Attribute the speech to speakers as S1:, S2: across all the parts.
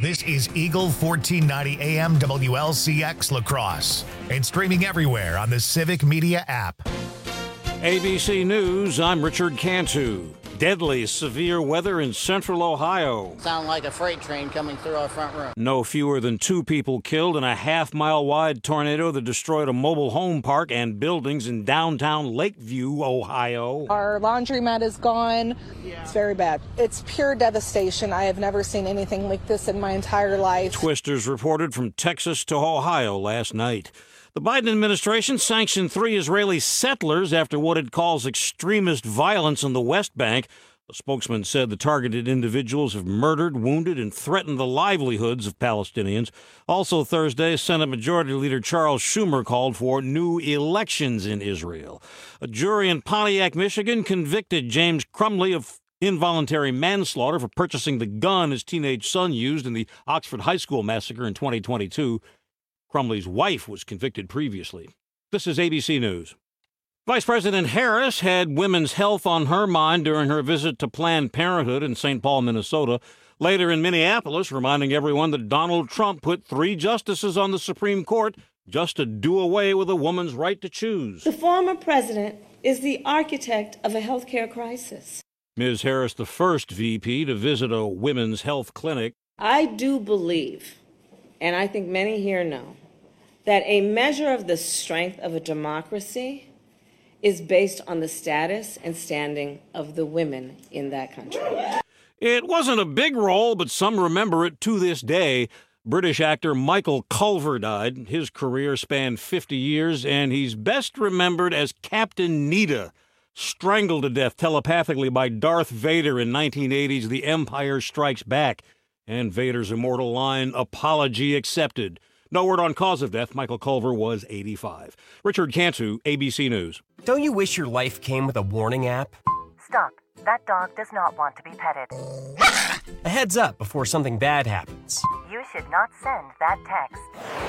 S1: This is Eagle 1490 AM WLCX La Crosse and streaming everywhere on the Civic Media app.
S2: ABC News, I'm Richard Cantu. Deadly severe weather in central Ohio.
S3: Sound like a freight train coming through our front room.
S2: No fewer than 2 people killed in a half-mile-wide tornado that destroyed a mobile home park and buildings in downtown Lakeview, Ohio.
S4: Our laundromat is gone. It's very bad. It's pure devastation. I have never seen anything like this in my entire life.
S2: Twisters reported from Texas to Ohio last night. The Biden administration sanctioned 3 Israeli settlers after what it calls extremist violence in the West Bank. The spokesman said the targeted individuals have murdered, wounded, and threatened the livelihoods of Palestinians. Also Thursday, Senate Majority Leader Charles Schumer called for new elections in Israel. A jury in Pontiac, Michigan convicted James Crumley of involuntary manslaughter for purchasing the gun his teenage son used in the Oxford High School massacre in 2022. Crumley's wife was convicted previously. This is ABC News. Vice President Harris had women's health on her mind during her visit to Planned Parenthood in St. Paul, Minnesota. Later in Minneapolis, reminding everyone that Donald Trump put 3 justices on the Supreme Court just to do away with a woman's right to choose.
S5: The former president is the architect of a health care crisis.
S2: Ms. Harris, the first VP to visit a women's health clinic.
S5: I do believe, and I think many here know, that a measure of the strength of a democracy is based on the status and standing of the women in that country.
S2: It wasn't a big role, but some remember it to this day. British actor Michael Culver died. His career spanned 50 years, and he's best remembered as Captain Nita, strangled to death telepathically by Darth Vader in 1980's The Empire Strikes Back. And Vader's immortal line, "Apology accepted." No word on cause of death. Michael Culver was 85. Richard Cantu, ABC News.
S6: Don't you wish your life came with a warning app?
S7: Stop. That dog does not want to be petted.
S6: A heads up before something bad happens.
S7: You should not send that text.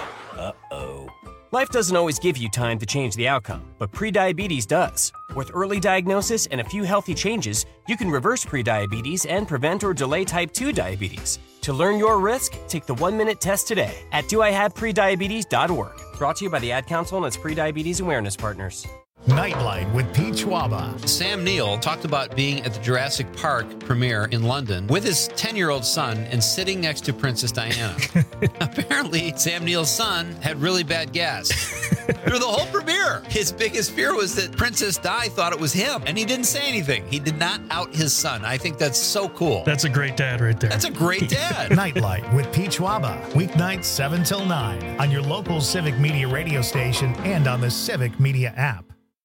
S6: Uh-oh. Life doesn't always give you time to change the outcome, but prediabetes does. With early diagnosis and a few healthy changes, you can reverse prediabetes and prevent or delay type 2 diabetes. To learn your risk, take the 1-minute test today at doihaveprediabetes.org. Brought to you by the Ad Council and its prediabetes awareness partners.
S1: Nightlight with Pete Schwaba.
S8: Sam Neill talked about being at the Jurassic Park premiere in London with his 10-year-old son and sitting next to Princess Diana. Apparently, Sam Neill's son had really bad gas. Through the whole premiere, his biggest fear was that Princess Di thought it was him, and he didn't say anything. He did not out his son. I think that's so cool.
S9: That's a great dad right there.
S8: That's a great dad.
S1: Nightlight with Pete Schwaba. Weeknights 7 till 9 on your local Civic Media radio station and on the Civic Media app.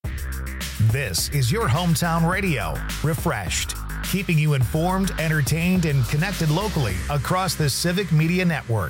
S1: This is your hometown radio, refreshed, keeping you informed, entertained, and connected locally across the Civic Media Network.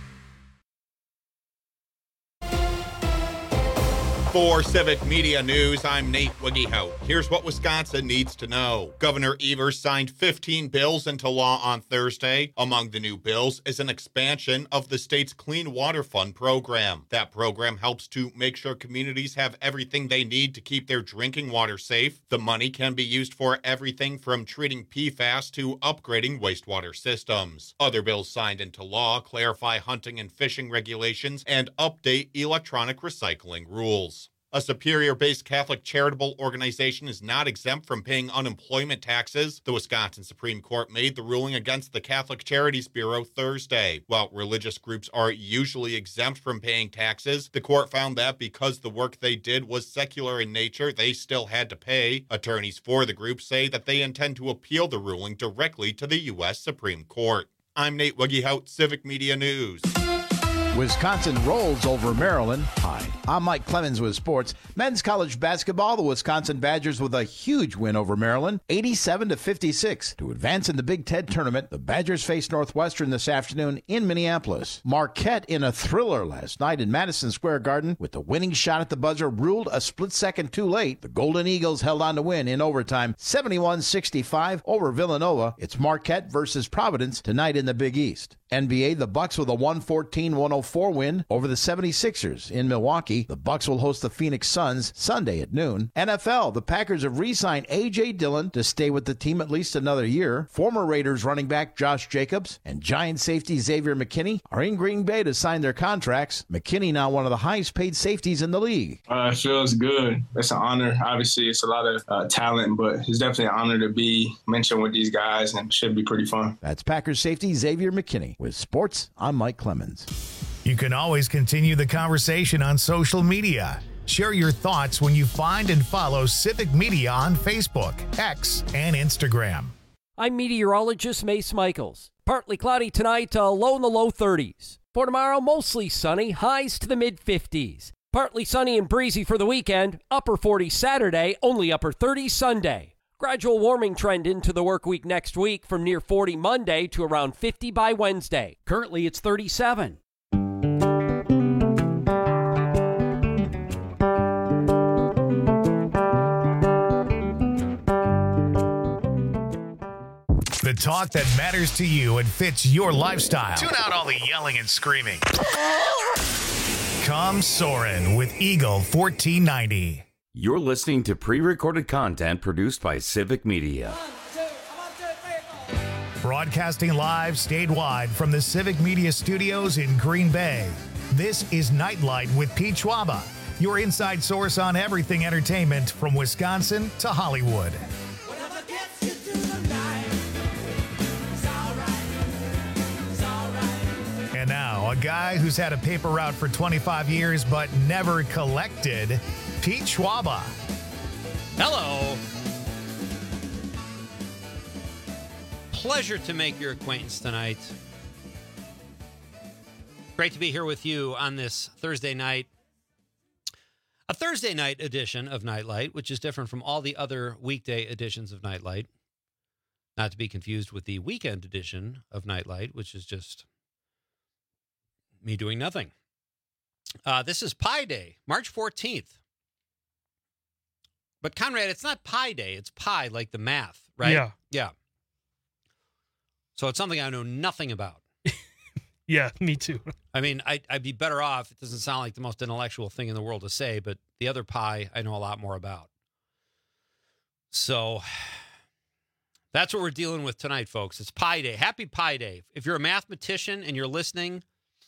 S10: For Civic Media News, I'm Nate Wiggyhout. Here's what Wisconsin needs to know. Governor Evers signed 15 bills into law on Thursday. Among the new bills is an expansion of the state's Clean Water Fund program. That program helps to make sure communities have everything they need to keep their drinking water safe. The money can be used for everything from treating PFAS to upgrading wastewater systems. Other bills signed into law clarify hunting and fishing regulations and update electronic recycling rules. A Superior-based Catholic charitable organization is not exempt from paying unemployment taxes. The Wisconsin Supreme Court made the ruling against the Catholic Charities Bureau Thursday. While religious groups are usually exempt from paying taxes, the court found that because the work they did was secular in nature, they still had to pay. Attorneys for the group say that they intend to appeal the ruling directly to the U.S. Supreme Court. I'm Nate Wiggyhout, Civic Media News.
S11: Wisconsin rolls over Maryland. Hi, I'm Mike Clemens with sports. Men's college basketball, the Wisconsin Badgers with a huge win over Maryland, 87-56. To advance in the Big Ten tournament, the Badgers face Northwestern this afternoon in Minneapolis. Marquette in a thriller last night in Madison Square Garden with the winning shot at the buzzer ruled a split second too late. The Golden Eagles held on to win in overtime, 71-65 over Villanova. It's Marquette versus Providence tonight in the Big East. NBA, the Bucks with a 114-104 win over the 76ers in Milwaukee. Milwaukee. The Bucks will host the Phoenix Suns Sunday at noon. NFL, the Packers have re-signed A.J. Dillon to stay with the team at least another year. Former Raiders running back Josh Jacobs and Giant safety Xavier McKinney are in Green Bay to sign their contracts. McKinney now one of the highest paid safeties in the league.
S9: It feels good. It's an honor. Obviously, it's a lot of talent, but it's definitely an honor to be mentioned with these guys, and it should be pretty fun.
S11: That's Packers safety Xavier McKinney. With sports, I'm Mike Clemens.
S1: You can always continue the conversation on social media. Share your thoughts when you find and follow Civic Media on Facebook, X, and Instagram.
S12: I'm meteorologist Mace Michaels. Partly cloudy tonight, low in the low 30s. For tomorrow, mostly sunny, highs to the mid-50s. Partly sunny and breezy for the weekend, upper 40s Saturday, only upper 30s Sunday. Gradual warming trend into the work week next week from near 40 Monday to around 50 by Wednesday. Currently, it's 37.
S1: The talk that matters to you and fits your lifestyle. Tune out all the yelling and screaming. Come Soarin' with Eagle 1490.
S13: You're listening to pre-recorded content produced by Civic Media.
S1: Broadcasting live statewide from the Civic Media Studios in Green Bay. This is Nightlight with Pete Schwaba, your inside source on everything entertainment from Wisconsin to Hollywood. And now, a guy who's had a paper route for 25 years but never collected, Pete Schwaba.
S8: Hello. Pleasure to make your acquaintance tonight. Great to be here with you on this Thursday night. A Thursday night edition of Nightlight, which is different from all the other weekday editions of Nightlight. Not to be confused with the weekend edition of Nightlight, which is just me doing nothing. This is Pi Day, March 14th. But Conrad, it's not Pi Day. It's pi, like the math, right?
S14: Yeah.
S8: Yeah. So it's something I know nothing about.
S14: Yeah, me too.
S8: I mean, I'd be better off. It doesn't sound like the most intellectual thing in the world to say, but the other pi I know a lot more about. So that's what we're dealing with tonight, folks. It's Pi Day. Happy Pi Day. If you're a mathematician and you're listening,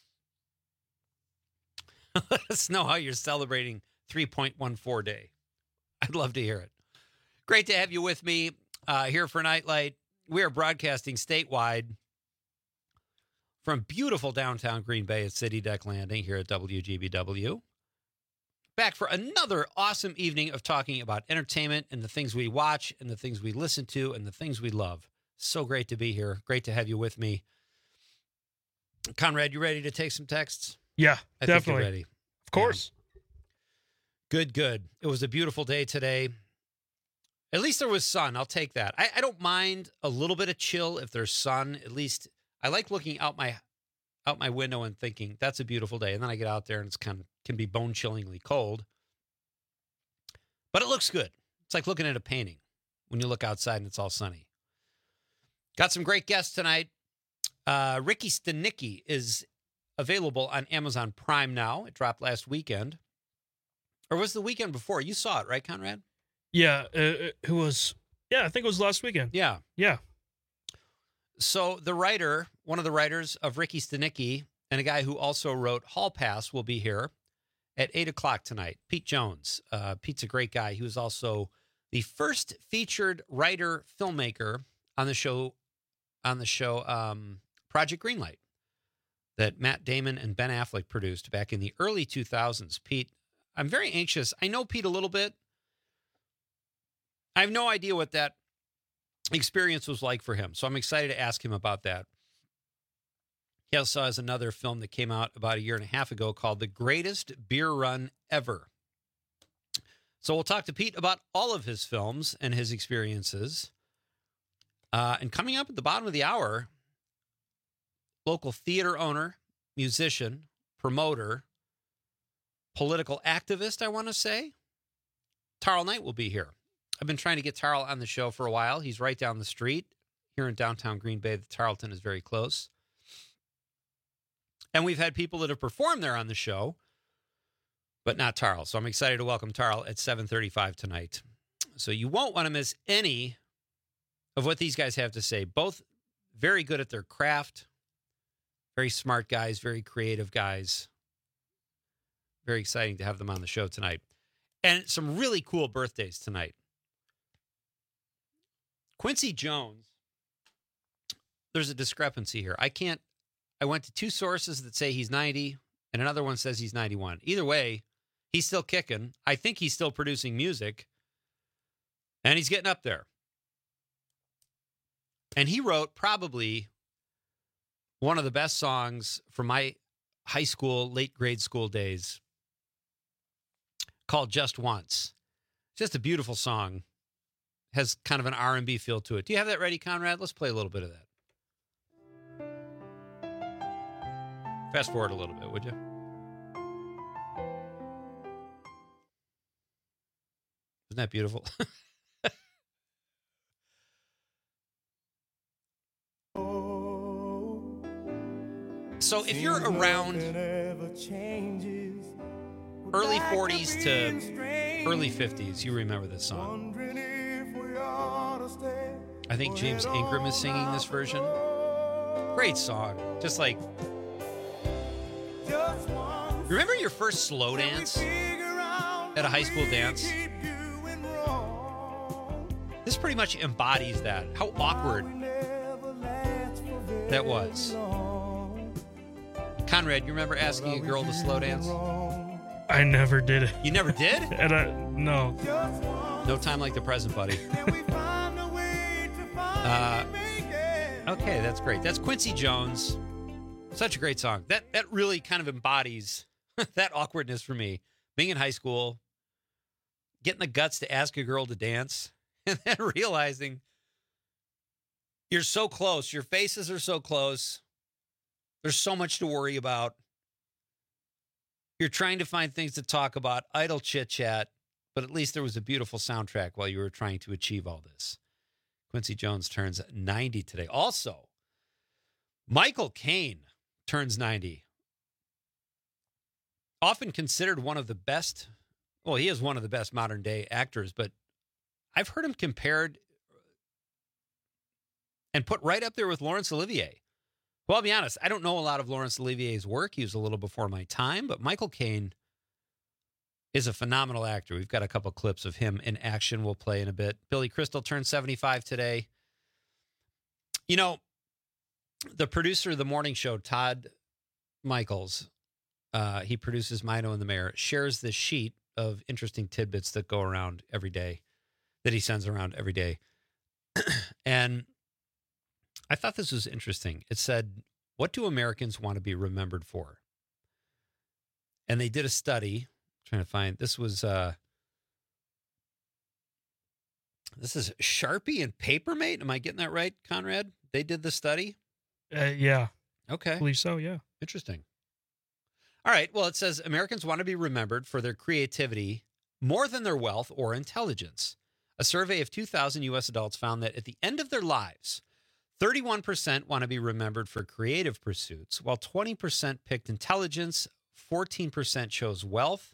S8: let us know how you're celebrating 3.14 day. I'd love to hear it. Great to have you with me here for Nightlight. We are broadcasting statewide from beautiful downtown Green Bay at City Deck Landing here at WGBW. Back for another awesome evening of talking about entertainment and the things we watch and the things we listen to and the things we love. So great to be here. Great to have you with me. Conrad, you ready to take some texts?
S14: Yeah,
S8: I
S14: definitely.
S8: think you're ready.
S14: Of course.
S8: Yeah. Good. It was a beautiful day today. At least there was sun. I'll take that. I don't mind a little bit of chill if there's sun. At least I like looking out my window and thinking that's a beautiful day. And then I get out there and it's can be bone-chillingly cold. But it looks good. It's like looking at a painting when you look outside and it's all sunny. Got some great guests tonight. Ricky Stanicky is available on Amazon Prime now. It dropped last weekend. Or was the weekend before? You saw it, right, Conrad?
S14: Yeah, I think it was last weekend.
S8: Yeah.
S14: Yeah.
S8: So the writer, one of the writers of Ricky Stanicky, and a guy who also wrote Hall Pass will be here at 8 o'clock tonight. Pete Jones. Pete's a great guy. He was also the first featured writer filmmaker on the show Project Greenlight that Matt Damon and Ben Affleck produced back in the early 2000s. Pete, I'm very anxious. I know Pete a little bit. I have no idea what that experience was like for him, so I'm excited to ask him about that. He also has another film that came out about a year and a half ago called The Greatest Beer Run Ever. So we'll talk to Pete about all of his films and his experiences. And coming up at the bottom of the hour, local theater owner, musician, promoter, political activist, I want to say, Tarl Knight will be here. I've been trying to get Tarl on the show for a while. He's right down the street here in downtown Green Bay. The Tarleton is very close. And we've had people that have performed there on the show. but not Tarl. So I'm excited to welcome Tarl at 7:35 tonight. So you won't want to miss any of what these guys have to say. Both very good at their craft, very smart guys, very creative guys. Very exciting to have them on the show tonight. And some really cool birthdays tonight. Quincy Jones, there's a discrepancy here. I went to two sources that say he's 90 and another one says he's 91. Either way, he's still kicking. I think he's still producing music and he's getting up there. And he wrote probably one of the best songs from my high school, late grade school days called Just Once. Just a beautiful song. Has kind of an R&B feel to it. Do you have that ready, Conrad? Let's play a little bit of that. Fast forward a little bit, would you? Isn't that beautiful? So if you're around early 40s to early 50s, you remember this song. I think James Ingram is singing this version. Great song. Just like, remember your first slow dance at a high school dance? This pretty much embodies that. How awkward that was. Conrad, you remember asking a girl to slow dance?
S14: I never did it.
S8: You never did?
S14: No.
S8: No time like the present, buddy. Okay, that's great. That's Quincy Jones. Such a great song. That really kind of embodies that awkwardness for me. Being in high school, getting the guts to ask a girl to dance, and then realizing you're so close. Your faces are so close. There's so much to worry about. You're trying to find things to talk about, idle chit-chat, but at least there was a beautiful soundtrack while you were trying to achieve all this. Quincy Jones turns 90 today. Also, Michael Caine turns 90. Often considered one of the best, well, he is one of the best modern-day actors, but I've heard him compared and put right up there with Laurence Olivier. Well, I'll be honest, I don't know a lot of Laurence Olivier's work. He was a little before my time, but Michael Caine is a phenomenal actor. We've got a couple clips of him in action we'll play in a bit. Billy Crystal turned 75 today. You know, the producer of the morning show, Todd Michaels, he produces Mino and the Mayor, shares this sheet of interesting tidbits that go around every day, that he sends around every day. And I thought this was interesting. It said, what do Americans want to be remembered for? And they did a study, trying to find, this is Sharpie and Papermate. Am I getting that right, Conrad? They did the study?
S14: Yeah.
S8: Okay.
S14: I believe so, yeah.
S8: Interesting. All right. Well, it says Americans want to be remembered for their creativity more than their wealth or intelligence. A survey of 2,000 U.S. adults found that at the end of their lives, 31% want to be remembered for creative pursuits, while 20% picked intelligence, 14% chose wealth.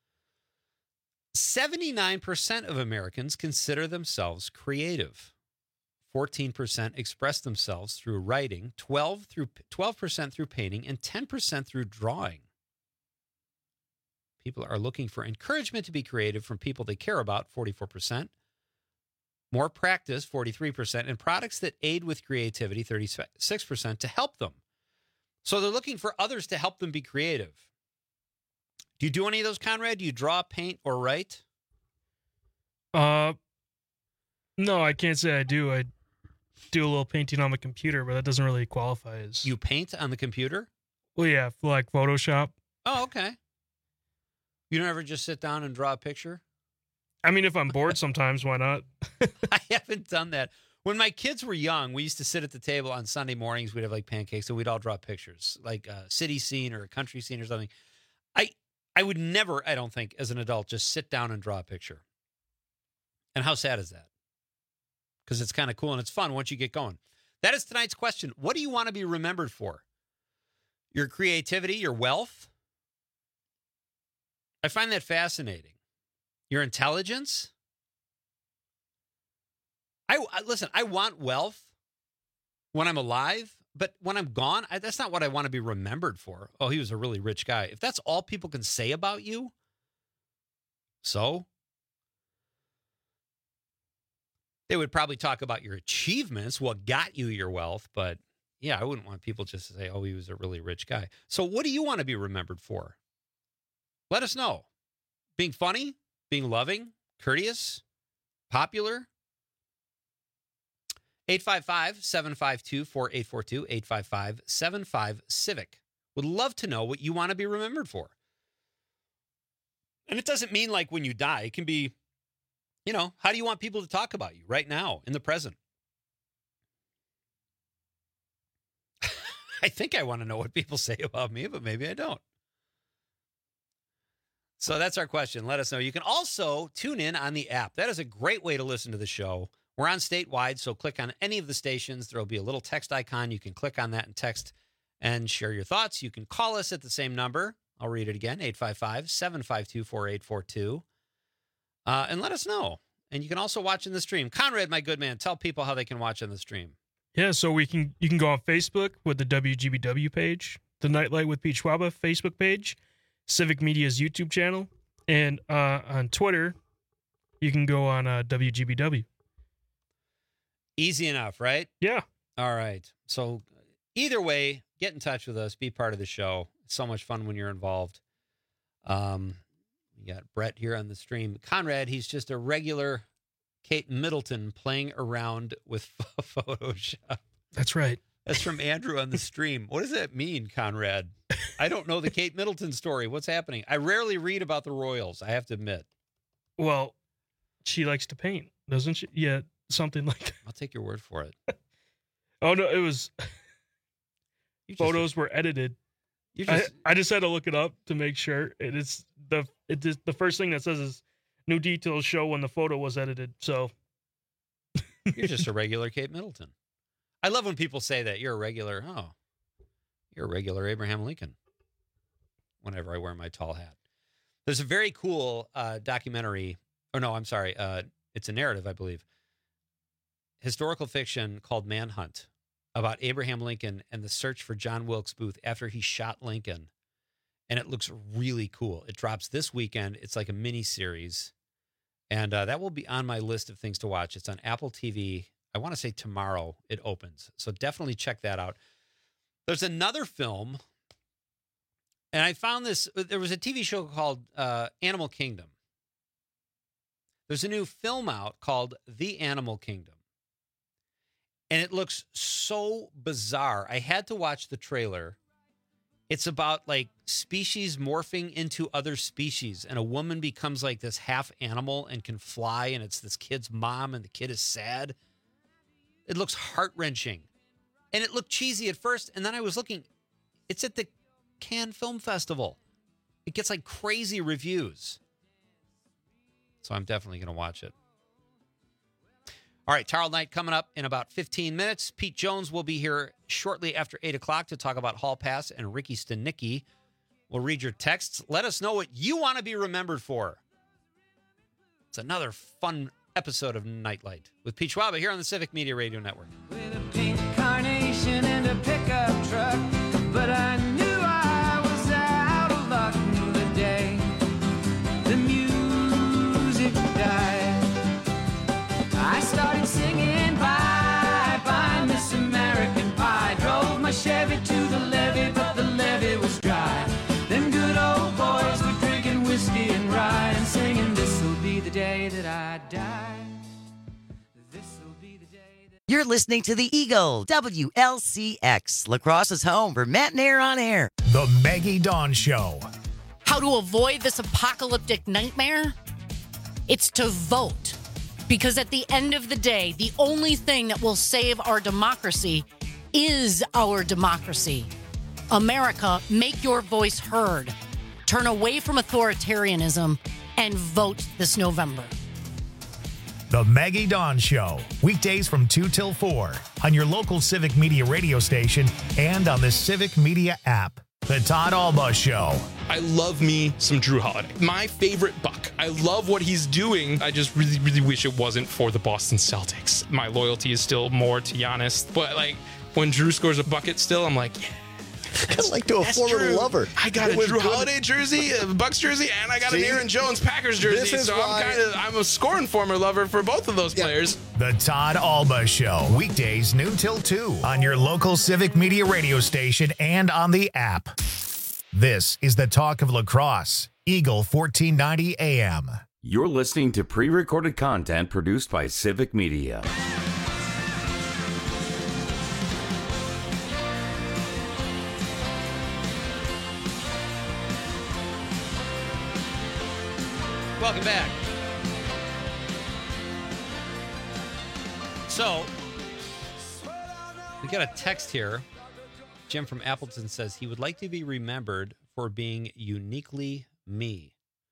S8: 79% of Americans consider themselves creative. 14% express themselves through writing, 12% through painting, and 10% through drawing. People are looking for encouragement to be creative from people they care about, 44%. More practice, 43%, and products that aid with creativity, 36%, to help them. So they're looking for others to help them be creative. Do you do any of those, Conrad? Do you draw, paint, or write?
S14: No, I can't say I do. I do a little painting on my computer, but that doesn't really qualify as...
S8: You paint on the computer?
S14: Well, yeah, like Photoshop.
S8: Oh, okay. You don't ever just sit down and draw a picture?
S14: I mean, if I'm bored sometimes, why not?
S8: I haven't done that. When my kids were young, we used to sit at the table on Sunday mornings. We'd have like pancakes, and we'd all draw pictures, like a city scene or a country scene or something. I would never, I don't think, as an adult, just sit down and draw a picture. And how sad is that? Because it's kind of cool and it's fun once you get going. That is tonight's question. What do you want to be remembered for? Your creativity, your wealth, I find that fascinating. Your intelligence? Listen, I want wealth when I'm alive, but when I'm gone, that's not what I want to be remembered for. Oh, he was a really rich guy. If that's all people can say about you, so they would probably talk about your achievements, what got you your wealth, but yeah, I wouldn't want people just to say, oh, he was a really rich guy. So what do you want to be remembered for? Let us know. Being funny, being loving, courteous, popular. 855-752-4842, 855-75-CIVIC. Would love to know what you want to be remembered for. And it doesn't mean like when you die. It can be, how do you want people to talk about you right now in the present? I think I want to know what people say about me, but maybe I don't. So that's our question. Let us know. You can also tune in on the app. That is a great way to listen to the show. We're on statewide, so click on any of the stations. There will be a little text icon. You can click on that and text and share your thoughts. You can call us at the same number. I'll read it again, 855-752-4842. And let us know. And you can also watch in the stream. Conrad, my good man, tell people how they can watch in the stream.
S14: Yeah, so you can go on Facebook with the WGBW page, the Nightlight with Pete Schwaba Facebook page, Civic Media's YouTube channel, and on Twitter, you can go on WGBW.
S8: Easy enough, right?
S14: Yeah.
S8: All right. So either way, get in touch with us. Be part of the show. It's so much fun when you're involved. We got Brett here on the stream. Conrad, he's just a regular Kate Middleton playing around with Photoshop.
S14: That's right.
S8: That's from Andrew on the stream. What does that mean, Conrad? I don't know the Kate Middleton story. What's happening? I rarely read about the Royals, I have to admit.
S14: Well, she likes to paint, doesn't she? Yeah. Something like that.
S8: I'll take your word for it.
S14: Oh, no, it was... Photos were edited. I just had to look it up to make sure. It's the first thing that says is new details show when the photo was edited. So
S8: you're just a regular Kate Middleton. I love when people say that. You're a regular Abraham Lincoln. Whenever I wear my tall hat. There's a very cool documentary. Oh, no, I'm sorry. It's a narrative, I believe. Historical fiction called Manhunt about Abraham Lincoln and the search for John Wilkes Booth after he shot Lincoln. And it looks really cool. It drops this weekend. It's like a mini series. And that will be on my list of things to watch. It's on Apple TV. I want to say tomorrow it opens. So definitely check that out. There's another film. And I found this. There was a TV show called Animal Kingdom. There's a new film out called The Animal Kingdom. And it looks so bizarre. I had to watch the trailer. It's about like species morphing into other species. And a woman becomes like this half animal and can fly. And it's this kid's mom and the kid is sad. It looks heart-wrenching. And it looked cheesy at first. And then I was looking. It's at the Cannes Film Festival. It gets like crazy reviews. So I'm definitely going to watch it. All right, Tarl Night coming up in about 15 minutes. Pete Jones will be here shortly after 8 o'clock to talk about Hall Pass and Ricky Stanicki. We'll read your texts. Let us know what you want to be remembered for. It's another fun episode of Nightlight with Pete Schwaba here on the Civic Media Radio Network.
S15: With a pink carnation and a pickup truck, but I knew I was out of luck the day the music died. I started singing bye bye Miss American Pie. Drove my Chevy to the levee, but the levee was dry. Them good old boys were drinking whiskey and rye and singing, this'll be the day that I die. This'll be the day that...
S16: You're listening to the Eagle, WLCX, La Crosse's home for Matt and Air on Air.
S1: The Maggie Dawn Show.
S17: How to avoid this apocalyptic nightmare? It's to vote. Because at the end of the day, the only thing that will save our democracy is our democracy. America, make your voice heard. Turn away from authoritarianism and vote this November.
S1: The Maggie Dawn Show, weekdays from 2 till 4 on your local Civic Media radio station and on the Civic Media app. The Todd Alba Show.
S18: I love me some Drew Holiday. My favorite Buck. I love what he's doing. I just really, really wish it wasn't for the Boston Celtics. My loyalty is still more to Giannis. But like when Drew scores a bucket still, I'm like, yeah.
S19: Kind of like to a former lover.
S18: I got a Drew Holiday jersey, a Bucks jersey, and I got an Aaron Jones Packers jersey. So I'm a scoring former lover for both of those players.
S1: The Todd Alba Show. Weekdays noon till 2 on your local Civic Media radio station and on the app. This is the talk of lacrosse. Eagle 1490 AM.
S13: You're listening to pre-recorded content produced by Civic Media.
S8: Welcome back. So, we got a text here. Jim from Appleton says he would like to be remembered for being uniquely me.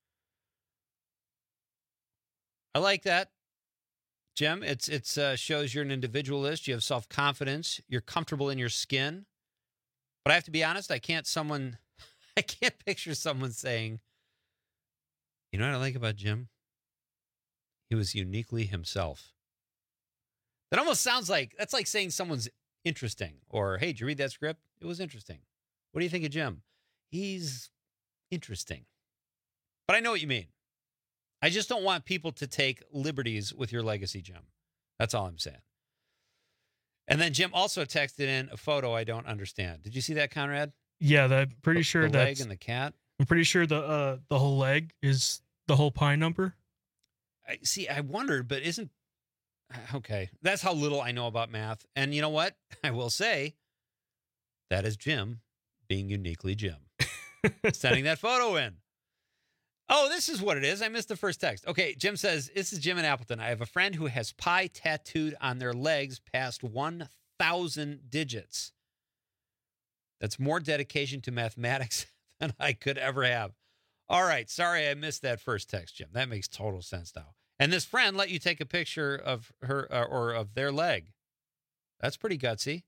S8: I like that, Jim. It's shows you're an individualist. You have self-confidence. You're comfortable in your skin. But I have to be honest, I can't picture someone saying, you know what I like about Jim? He was uniquely himself. That almost sounds like, that's like saying someone's interesting. Or, hey, did you read that script? It was interesting. What do you think of Jim? He's interesting. But I know what you mean. I just don't want people to take liberties with your legacy, Jim. That's all I'm saying. And then Jim also texted in a photo I don't understand. Did you see that, Conrad?
S14: Yeah, I'm pretty sure
S8: the leg
S14: that's...
S8: and the cat?
S14: I'm pretty sure the whole leg is the whole pie number.
S8: I wondered, but isn't... Okay, that's how little I know about math. And you know what? I will say that is Jim being uniquely Jim. Sending that photo in. Oh, this is what it is. I missed the first text. Okay, Jim says, this is Jim in Appleton. I have a friend who has pi tattooed on their legs past 1,000 digits. That's more dedication to mathematics than I could ever have. All right, sorry I missed that first text, Jim. That makes total sense now. And this friend let you take a picture of her or of their leg. That's pretty gutsy.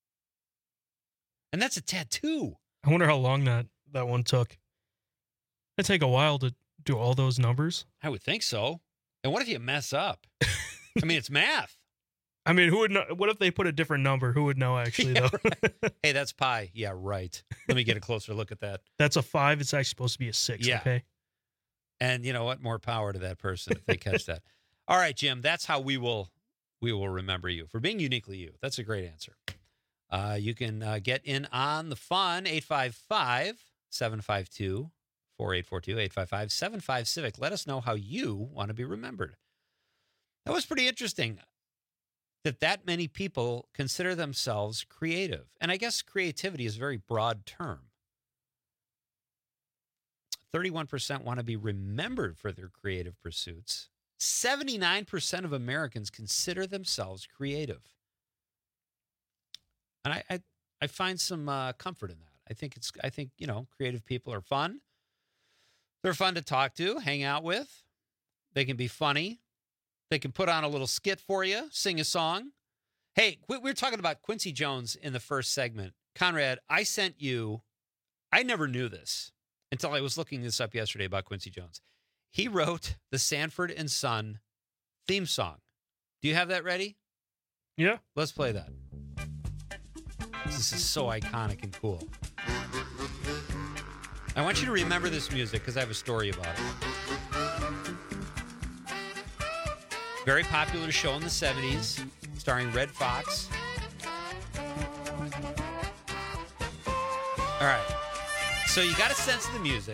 S8: And that's a tattoo.
S14: I wonder how long that one took. It'd take a while to do all those numbers.
S8: I would think so. And what if you mess up? I mean, it's math.
S14: I mean, who would know? What if they put a different number? Who would know, actually, though?
S8: Right. Hey, that's pi. Yeah, right. Let me get a closer look at that.
S14: That's a 5. It's actually supposed to be a 6.
S8: Yeah.
S14: Okay.
S8: And you know what? More power to that person if they catch that. All right, Jim, that's how we will remember you, for being uniquely you. That's a great answer. You can get in on the fun, 855-752-4842, 855-75-CIVIC. Let us know how you want to be remembered. That was pretty interesting that many people consider themselves creative. And I guess creativity is a very broad term. 31% want to be remembered for their creative pursuits. 79% of Americans consider themselves creative. And I find some comfort in that. I think creative people are fun. They're fun to talk to, hang out with. They can be funny. They can put on a little skit for you, sing a song. Hey, we were talking about Quincy Jones in the first segment. Conrad, I never knew this until I was looking this up yesterday about Quincy Jones. He wrote the Sanford and Son theme song. Do you have that ready?
S14: Yeah.
S8: Let's play that. This is so iconic and cool. I want you to remember this music because I have a story about it. Very popular show in the 70s, starring Red Fox. All right. So you got a sense of the music.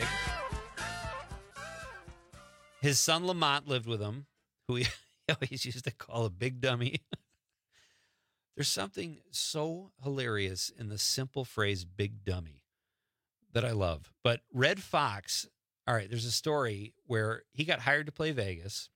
S8: His son Lamont lived with him, who he always used to call a big dummy. There's something so hilarious in the simple phrase big dummy that I love. But Red Fox, all right, there's a story where he got hired to play Vegas,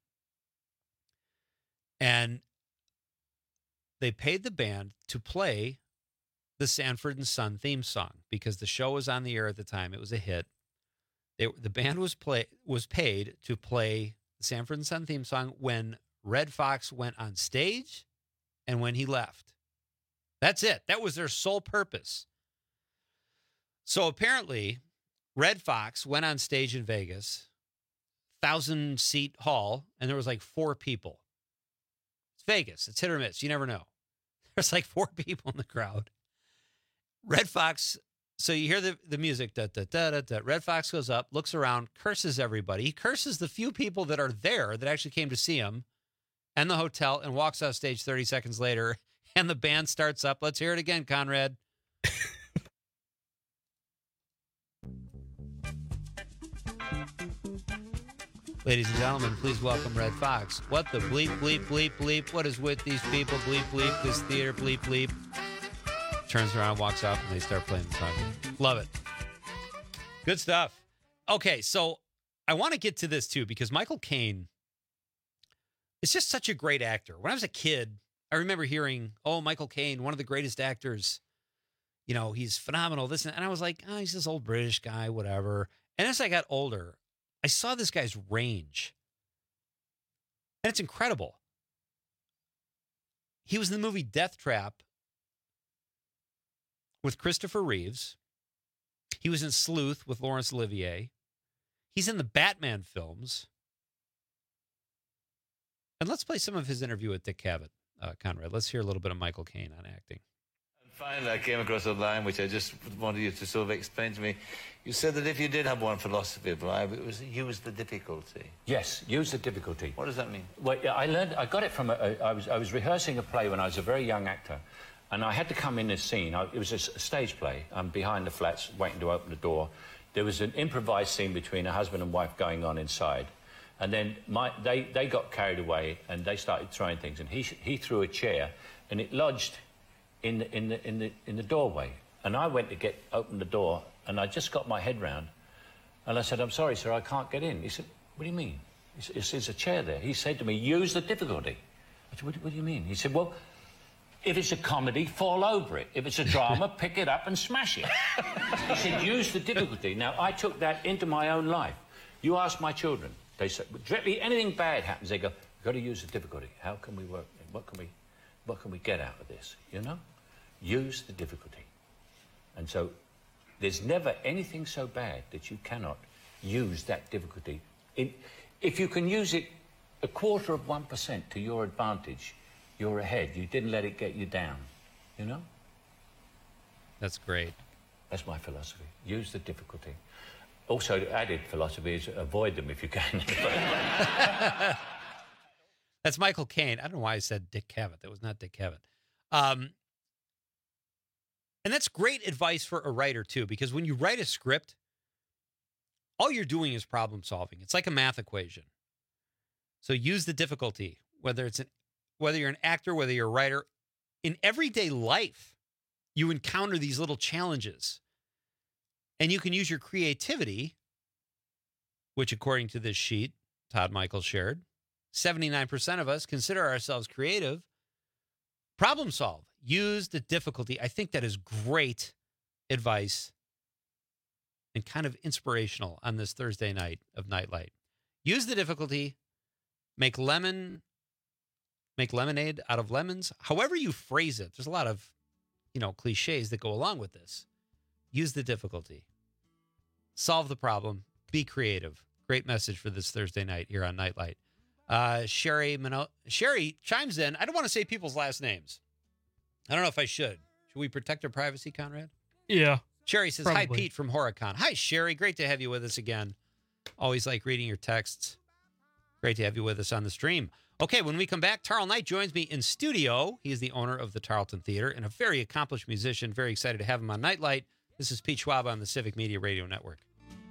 S8: and they paid the band to play the Sanford and Son theme song because the show was on the air at the time. It was a hit. The band was paid to play the Sanford and Son theme song when Red Fox went on stage and when he left. That's it. That was their sole purpose. So apparently, Red Fox went on stage in Vegas, 1,000-seat hall, and there was like 4 people. It's Vegas. It's hit or miss. You never know. There's like 4 people in the crowd. Red Fox, so you hear the music, da-da-da-da-da. Red Fox goes up, looks around, curses everybody. He curses the few people that are there that actually came to see him and the hotel, and walks off stage 30 seconds later, and the band starts up. Let's hear it again, Conrad. Ladies and gentlemen, please welcome Red Fox. What the bleep, bleep, bleep, bleep? What is with these people? Bleep, bleep, this theater, bleep, bleep. Turns around, walks out, and they start playing the song. Love it. Good stuff. Okay, so I want to get to this, too, because Michael Caine is just such a great actor. When I was a kid, I remember hearing, oh, Michael Caine, one of the greatest actors. You know, he's phenomenal. This and I was like, oh, he's this old British guy, whatever. And as I got older, I saw this guy's range. And it's incredible. He was in the movie Death Trap with Christopher Reeves. He was in Sleuth with Laurence Olivier. He's in the Batman films. And let's play some of his interview with Dick Cavett, Conrad. Let's hear a little bit of Michael Caine on acting.
S20: And finally, I came across a line which I just wanted you to sort of explain to me. You said that if you did have one philosophy of life, it was use the difficulty.
S21: Yes, use the difficulty.
S20: What does that mean?
S21: Well, I got it from, I was rehearsing a play when I was a very young actor, and I had to come in this scene. It was a stage play. I'm behind the flats, waiting to open the door. There was an improvised scene between a husband and wife going on inside. And then they got carried away and they started throwing things. And he threw a chair and it lodged in the doorway. And I went to open the door and I just got my head round. And I said, I'm sorry, sir, I can't get in. He said, what do you mean? There's a chair there. He said to me, use the difficulty. I said, what do you mean? He said, well, if it's a comedy, fall over it. If it's a drama, pick it up and smash it. He said, use the difficulty. Now, I took that into my own life. You ask my children. They say, directly, anything bad happens, they go, we've got to use the difficulty. How can we work? What can we get out of this? You know? Use the difficulty. And so there's never anything so bad that you cannot use that difficulty. If you can use it 0.25% to your advantage, you're ahead. You didn't let it get you down. You know?
S8: That's great.
S21: That's my philosophy. Use the difficulty. Also, the added philosophy is avoid them if you can.
S8: That's Michael Caine. I don't know why I said Dick Cavett. That was not Dick Cavett. And that's great advice for a writer, too, because when you write a script, all you're doing is problem solving. It's like a math equation. So use the difficulty, whether you're an actor, whether you're a writer. In everyday life, you encounter these little challenges. And you can use your creativity, which according to this sheet Todd Michael shared, 79% of us consider ourselves creative. Problem solve. Use the difficulty. I think that is great advice and kind of inspirational on this Thursday night of Nightlight. Use the difficulty. Make lemonade out of lemons. However you phrase it, there's a lot of, cliches that go along with this. Use the difficulty. Solve the problem. Be creative. Great message for this Thursday night here on Nightlight. Sherry chimes in. I don't want to say people's last names. I don't know if I should. Should we protect our privacy, Conrad?
S14: Yeah.
S8: Sherry says,
S14: probably.
S8: Hi, Pete from Horicon. Hi, Sherry. Great to have you with us again. Always like reading your texts. Great to have you with us on the stream. Okay, when we come back, Tarl Knight joins me in studio. He is the owner of the Tarleton Theater and a very accomplished musician. Very excited to have him on Nightlight. This is Pete Schwab on the Civic Media Radio Network.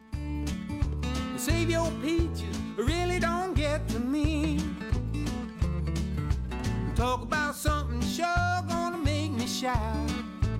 S15: Save your peaches, really don't get to me. Talk about something sure gonna make me shout.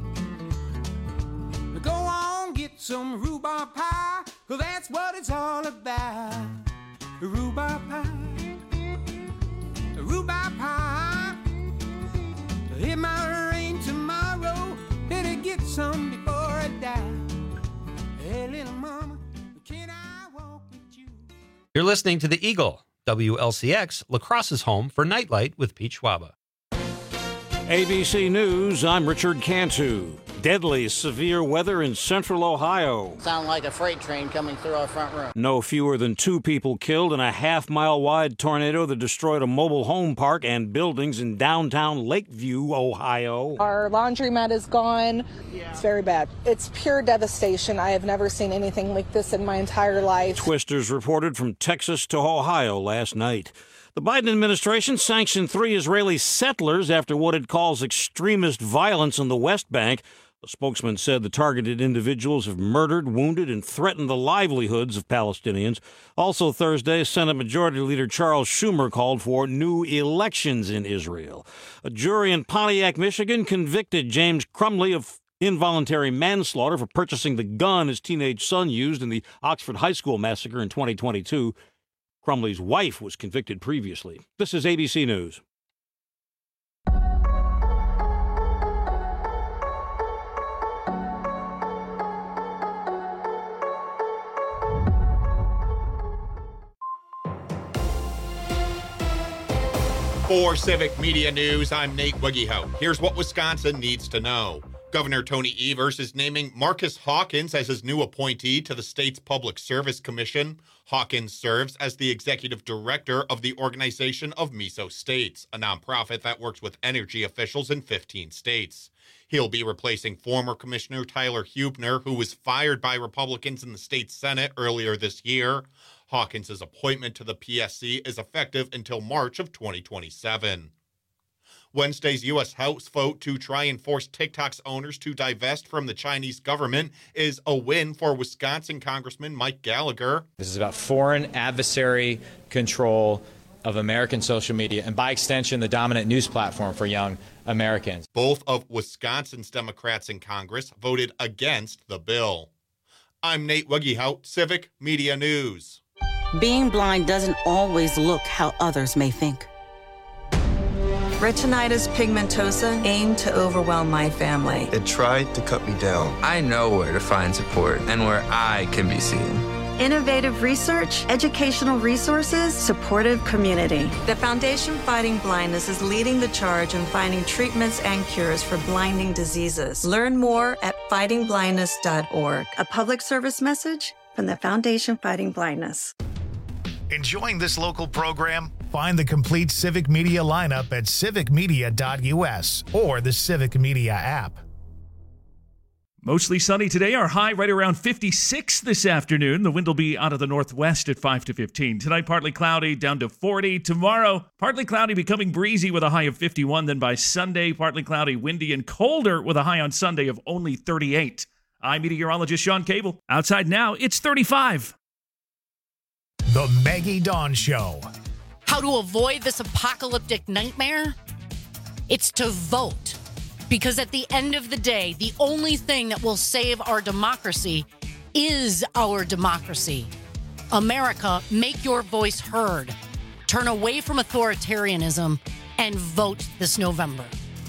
S15: Go on, get some rhubarb pie, 'cause that's what it's all about. Rhubarb pie, rhubarb pie. It might rain tomorrow, better get some before I die. Hey, little mama, can I walk with you?
S8: You're listening to The Eagle, WLCX, La Crosse's home for Nightlight with Pete Schwab.
S2: ABC News, I'm Richard Cantu. Deadly severe weather in central Ohio.
S3: Sound like a freight train coming through our front room.
S2: No fewer than 2 people killed in a half-mile-wide tornado that destroyed a mobile home park and buildings in downtown Lakeview, Ohio.
S4: Our laundromat is gone. It's very bad. It's pure devastation. I have never seen anything like this in my entire life.
S2: Twisters reported from Texas to Ohio last night. The Biden administration sanctioned 3 Israeli settlers after what it calls extremist violence in the West Bank. A spokesman said the targeted individuals have murdered, wounded, and threatened the livelihoods of Palestinians. Also Thursday, Senate Majority Leader Charles Schumer called for new elections in Israel. A jury in Pontiac, Michigan convicted James Crumley of involuntary manslaughter for purchasing the gun his teenage son used in the Oxford High School massacre in 2022. Crumley's wife was convicted previously. This is ABC News.
S10: For Civic Media News, I'm Nate Wiggyhout. Here's what Wisconsin needs to know. Governor Tony Evers is naming Marcus Hawkins as his new appointee to the state's Public Service Commission. Hawkins serves as the executive director of the Organization of Meso States, a nonprofit that works with energy officials in 15 states. He'll be replacing former Commissioner Tyler Huebner, who was fired by Republicans in the state Senate earlier this year. Hawkins' appointment to the PSC is effective until March of 2027. Wednesday's U.S. House vote to try and force TikTok's owners to divest from the Chinese government is a win for Wisconsin Congressman Mike Gallagher.
S22: This is about foreign adversary control of American social media and, by extension, the dominant news platform for young Americans.
S10: Both of Wisconsin's Democrats in Congress voted against the bill. I'm Nate Wiggyhout, Civic Media News.
S23: Being blind doesn't always look how others may think.
S24: Retinitis pigmentosa aimed to overwhelm my family.
S25: It tried to cut me down. I know where to find support and where I can be seen.
S24: Innovative research, educational resources, supportive community. The Foundation Fighting Blindness is leading the charge in finding treatments and cures for blinding diseases. Learn more at fightingblindness.org. A public service message from the Foundation Fighting Blindness.
S1: Enjoying this local program? Find the complete Civic Media lineup at civicmedia.us or the Civic Media app.
S26: Mostly sunny today. Our high right around 56 this afternoon. The wind will be out of the northwest at 5 to 15. Tonight, partly cloudy, down to 40. Tomorrow, partly cloudy, becoming breezy with a high of 51. Then by Sunday, partly cloudy, windy, and colder with a high on Sunday of only 38. I'm meteorologist Sean Cable. Outside now, it's 35.
S1: The Maggie Dawn Show.
S17: How to avoid this apocalyptic nightmare? It's to vote. Because at the end of the day, the only thing that will save our democracy is our democracy. America, make your voice heard. Turn away from authoritarianism and vote this November.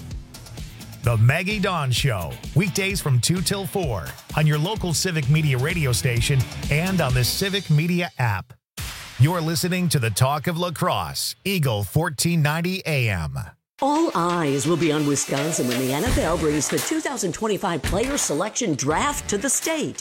S1: The Maggie Dawn Show. Weekdays from 2 till 4 on your local Civic Media radio station and on the Civic Media app. You're listening to the Talk of La Crosse, Eagle 1490 AM.
S27: All eyes will be on Wisconsin when the NFL brings the 2025 Player Selection Draft to the state.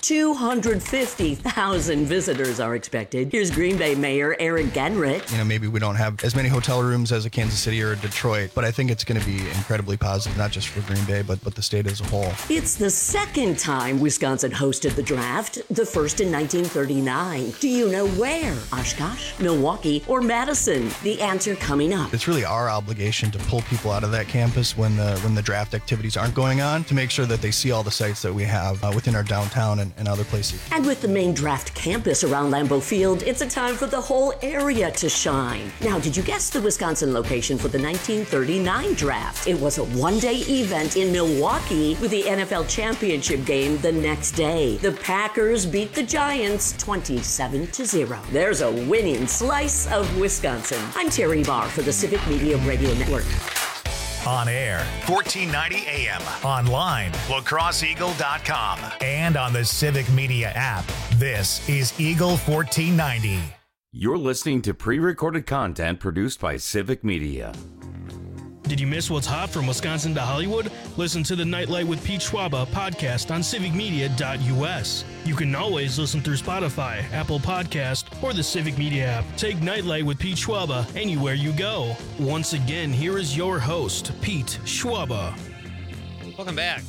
S27: 250,000 visitors are expected. Here's Green Bay Mayor Eric Genrich.
S28: Maybe we don't have as many hotel rooms as a Kansas City or a Detroit, but I think it's going to be incredibly positive, not just for Green Bay, but the state as a whole.
S27: It's the second time Wisconsin hosted the draft, the first in 1939. Do you know where? Oshkosh, Milwaukee, or Madison? The answer coming up.
S28: It's really our obligation to pull people out of that campus when the draft activities aren't going on to make sure that they see all the sites that we have within our downtown and other places.
S27: And with the main draft campus around Lambeau Field, it's a time for the whole area to shine. Now, did you guess the Wisconsin location for the 1939 draft? It was a one-day event in Milwaukee with the NFL championship game the next day. The Packers beat the Giants 27-0. There's a winning slice of Wisconsin. I'm Terry Barr for the Civic Media Radio Network.
S1: On air, 1490 AM. Online, lacrosseeagle.com. And on the Civic Media app. This is Eagle 1490.
S13: You're listening to pre-recorded content produced by Civic Media.
S14: Did you miss what's hot from Wisconsin to Hollywood? Listen to the Nightlight with Pete Schwaba podcast on civicmedia.us. You can always listen through Spotify, Apple Podcast, or the Civic Media app. Take Nightlight with Pete Schwaba anywhere you go. Once again, here is your host, Pete Schwaba.
S8: Welcome back.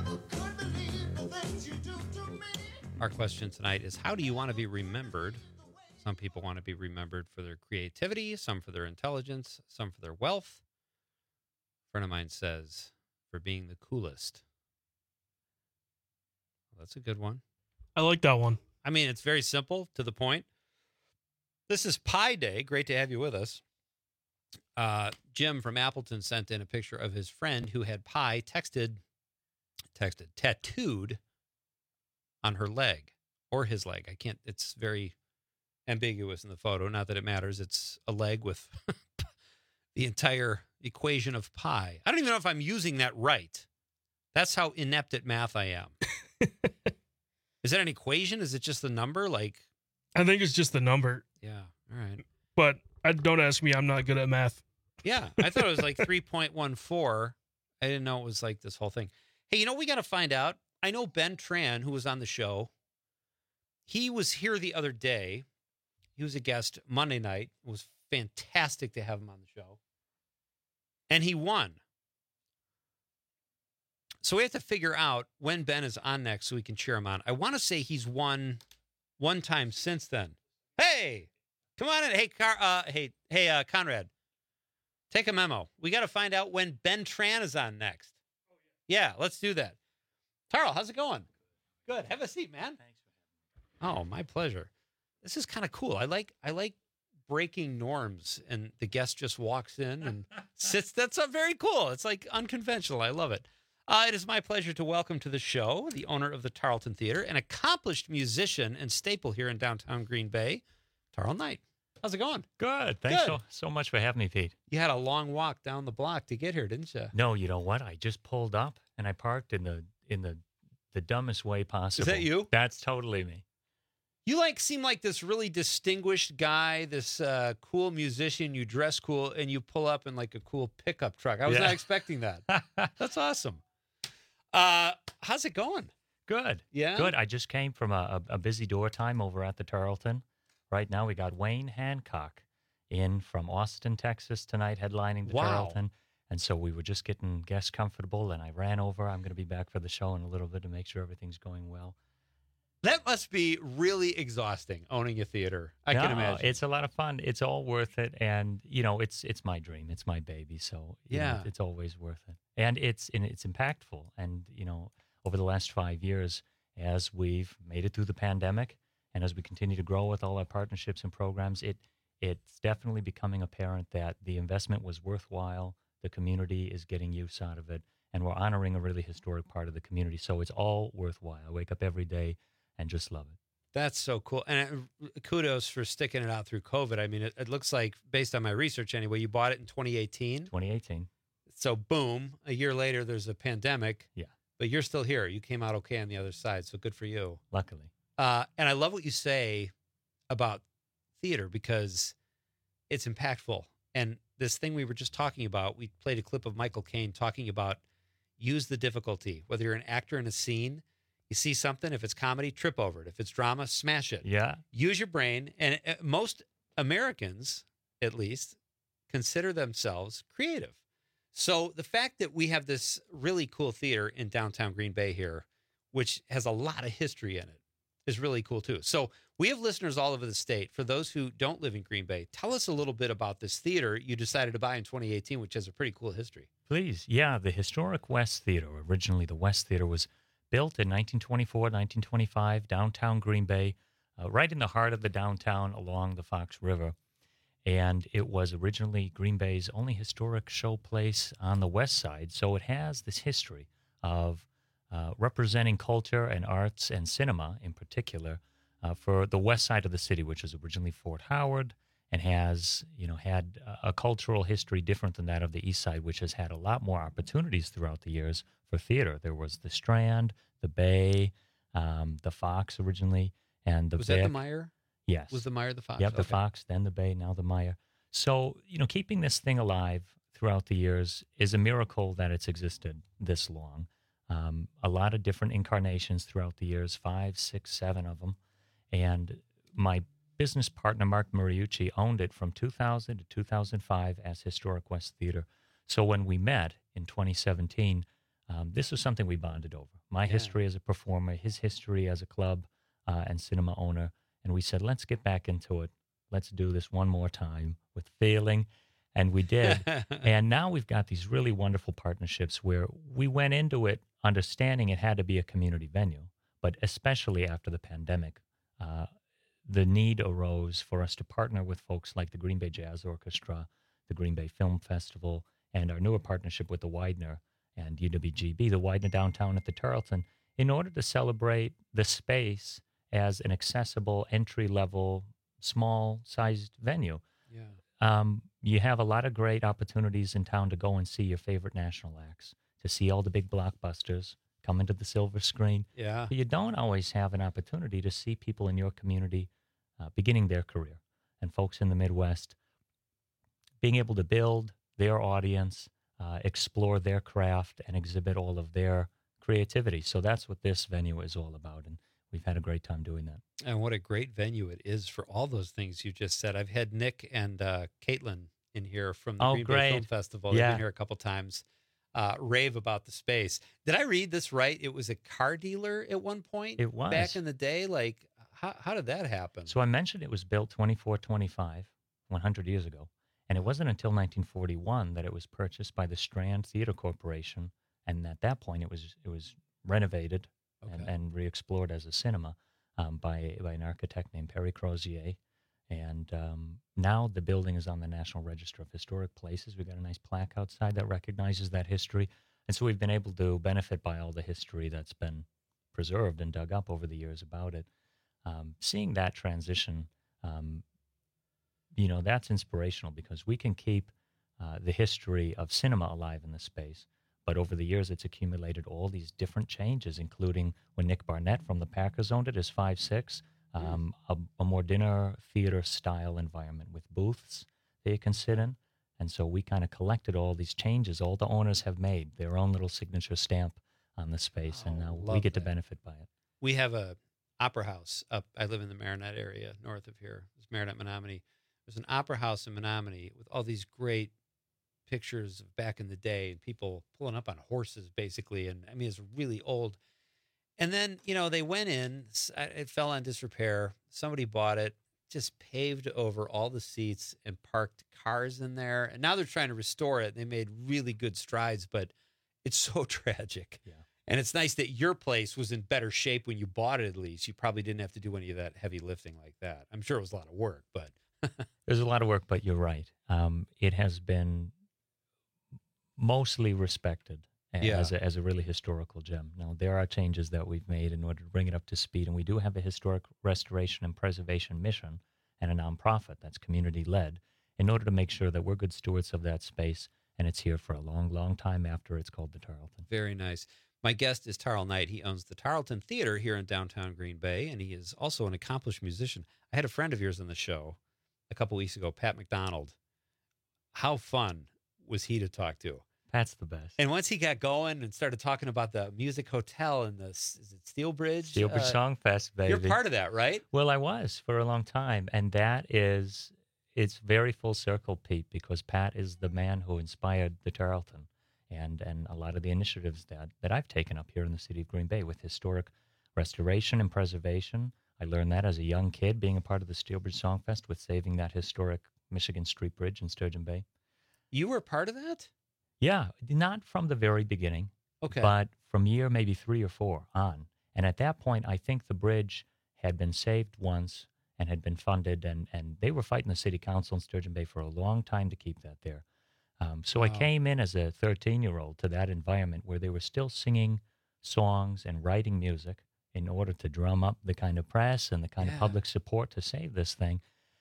S8: Our question tonight is, how do you want to be remembered? Some people want to be remembered for their creativity, some for their intelligence, some for their wealth. A friend of mine says, for being the coolest. Well, that's a good one.
S14: I like that one.
S8: I mean, it's very simple, to the point. This is Pie Day. Great to have you with us. Jim from Appleton sent in a picture of his friend who had pie tattooed on her leg or his leg. I can't, it's very ambiguous in the photo. Not that it matters. It's a leg with the entire equation of pi. I don't even know if I'm using that right. That's how inept at math I am. Is that an equation? Is it just the number? Like,
S14: I think it's just the number.
S8: Yeah. All right.
S14: But don't ask me. I'm not good at math.
S8: Yeah. I thought it was like 3.14. I didn't know it was like this whole thing. Hey, you know what we got to find out? I know Ben Tran, who was on the show. He was here the other day. He was a guest Monday night. It was fantastic to have him on the show. And he won. So we have to figure out when Ben is on next so we can cheer him on. I want to say he's won one time since then. Hey, come on in. Hey, Conrad, take a memo. We got to find out when Ben Tran is on next. Yeah, let's do that. Tarl, how's it going? Good. Have a seat, man. Thanks for having me. Oh, my pleasure. This is kind of cool. I like breaking norms, and the guest just walks in and sits. That's very cool. It's like unconventional. I love it. It is my pleasure to welcome to the show the owner of the Tarleton Theater, an accomplished musician and staple here in downtown Green Bay, Tarl Knight. How's it going?
S5: Good. Thanks so much for having me, Pete.
S8: You had a long walk down the block to get here, didn't you?
S5: No, you know what? I just pulled up and I parked in the dumbest way possible.
S8: Is that you?
S5: That's totally me.
S8: You seem like this really distinguished guy, this cool musician. You dress cool, and you pull up in like a cool pickup truck. I was not expecting that. That's awesome. How's it going?
S5: Good.
S8: Yeah?
S5: Good. I just came from a busy door time over at the Tarleton. Right now we got Wayne Hancock in from Austin, Texas tonight, headlining the Tarleton. And so we were just getting guests comfortable, and I ran over. I'm going to be back for the show in a little bit to make sure everything's going well.
S8: That must be really exhausting, owning a theater. I can imagine.
S5: It's a lot of fun. It's all worth it. And, it's my dream. It's my baby. So, it's always worth it. And it's impactful. And, over the last 5 years, as we've made it through the pandemic and as we continue to grow with all our partnerships and programs, it's definitely becoming apparent that the investment was worthwhile. The community is getting use out of it. And we're honoring a really historic part of the community. So it's all worthwhile. I wake up every day and just love it.
S8: That's so cool. And kudos for sticking it out through COVID. I mean, it looks like, based on my research anyway, you bought it in 2018.
S5: 2018.
S8: So boom, a year later, there's a pandemic.
S5: Yeah.
S8: But you're still here. You came out okay on the other side. So good for you.
S5: Luckily.
S8: And I love what you say about theater because it's impactful. And this thing we were just talking about, we played a clip of Michael Caine talking about use the difficulty. Whether you're an actor in a scene, you see something, if it's comedy, trip over it. If it's drama, smash it.
S5: Yeah.
S8: Use your brain. And most Americans, at least, consider themselves creative. So the fact that we have this really cool theater in downtown Green Bay here, which has a lot of history in it, is really cool too. So we have listeners all over the state. For those who don't live in Green Bay, tell us a little bit about this theater you decided to buy in 2018, which has a pretty cool history.
S5: Please. Yeah, the historic West Theater. Originally, the West Theater was built in 1924, 1925, downtown Green Bay, right in the heart of the downtown along the Fox River. And it was originally Green Bay's only historic show place on the west side. So it has this history of representing culture and arts and cinema in particular for the west side of the city, which is originally Fort Howard and has, had a cultural history different than that of the east side, which has had a lot more opportunities throughout the years for theater. There was the Strand, the Bay, the Fox originally, and the
S8: Was that the Meyer?
S5: Yes.
S8: Was the Meyer the Fox?
S5: Yep, the
S8: Okay.
S5: Fox, then the Bay, now the Meyer. So, keeping this thing alive throughout the years is a miracle that it's existed this long. A lot of different incarnations throughout the years, 5, 6, 7 of them. And my business partner, Mark Mariucci, owned it from 2000 to 2005 as Historic West Theater. So when we met in 2017, this was something we bonded over. My history as a performer, his history as a club and cinema owner. And we said, let's get back into it. Let's do this one more time with feeling. And we did. And now we've got these really wonderful partnerships where we went into it understanding it had to be a community venue. But especially after the pandemic, the need arose for us to partner with folks like the Green Bay Jazz Orchestra, the Green Bay Film Festival, and our newer partnership with the Widener and UWGB, the Widener Downtown at the Tarleton, in order to celebrate the space as an accessible, entry-level, small-sized venue.
S6: Yeah.
S5: You have a lot of great opportunities in town to go and see your favorite national acts, to see all the big blockbusters come into the silver screen.
S6: Yeah.
S5: But you don't always have an opportunity to see people in your community beginning their career, and folks in the Midwest being able to build their audience, explore their craft, and exhibit all of their creativity. So that's what this venue is all about, and we've had a great time doing that.
S6: And what a great venue it is for all those things you just said. I've had Nick and Caitlin in here from the Green Bay Film Festival. They've been here a couple times. Rave about the space. Did I read this right? It was a car dealer at one point?
S5: It was.
S6: Back in the day? Like, how did that happen?
S5: So I mentioned it was built 2425, 100 years ago. And it wasn't until 1941 that it was purchased by the Strand Theater Corporation. And at that point, it was renovated and re-explored as a cinema by an architect named Perry Crozier. And now the building is on the National Register of Historic Places. We've got a nice plaque outside that recognizes that history. And so we've been able to benefit by all the history that's been preserved and dug up over the years about it. Seeing that transition, that's inspirational because we can keep the history of cinema alive in the space. But over the years, it's accumulated all these different changes, including when Nick Barnett from the Packers owned it as 5-6, a more dinner theater style environment with booths that you can sit in. And so we kind of collected all these changes. All the owners have made their own little signature stamp on the space, and now we get to benefit by it.
S6: We have a opera house up. I live in the Marinette area north of here. It's Marinette, Menominee. There's an opera house in Menominee with all these great pictures of back in the day and people pulling up on horses, basically. And I mean, it's really old. And then, they went in, it fell on disrepair. Somebody bought it, just paved over all the seats and parked cars in there. And now they're trying to restore it. They made really good strides, but it's so tragic. Yeah. And it's nice that your place was in better shape when you bought it, at least. You probably didn't have to do any of that heavy lifting like that. I'm sure it was a lot of work, but.
S5: There's a lot of work, but you're right. It has been mostly respected as a really historical gem. Now, there are changes that we've made in order to bring it up to speed, and we do have a historic restoration and preservation mission and a nonprofit that's community-led in order to make sure that we're good stewards of that space, and it's here for a long, long time after it's called the Tarleton.
S6: Very nice. My guest is Tarl Knight. He owns the Tarleton Theater here in downtown Green Bay, and he is also an accomplished musician. I had a friend of yours on the show a couple weeks ago, Pat McDonald. How fun was he to talk to?
S5: Pat's the best.
S6: And once he got going and started talking about the Music Hotel and is it Steelbridge?
S5: Steelbridge Song Fest, baby.
S6: You're part of that, right?
S5: Well, I was for a long time. And it's very full circle, Pete, because Pat is the man who inspired the Tarleton and a lot of the initiatives that I've taken up here in the city of Green Bay with historic restoration and preservation. I learned that as a young kid, being a part of the Steelbridge Song Fest with saving that historic Michigan Street Bridge in Sturgeon Bay.
S6: You were part of that?
S5: Yeah, not from the very beginning,
S6: okay,
S5: but from year maybe 3 or 4 on. And at that point, I think the bridge had been saved once and had been funded, and they were fighting the city council in Sturgeon Bay for a long time to keep that there. So I came in as a 13-year-old to that environment where they were still singing songs and writing music in order to drum up the kind of press and the kind of public support to save this thing.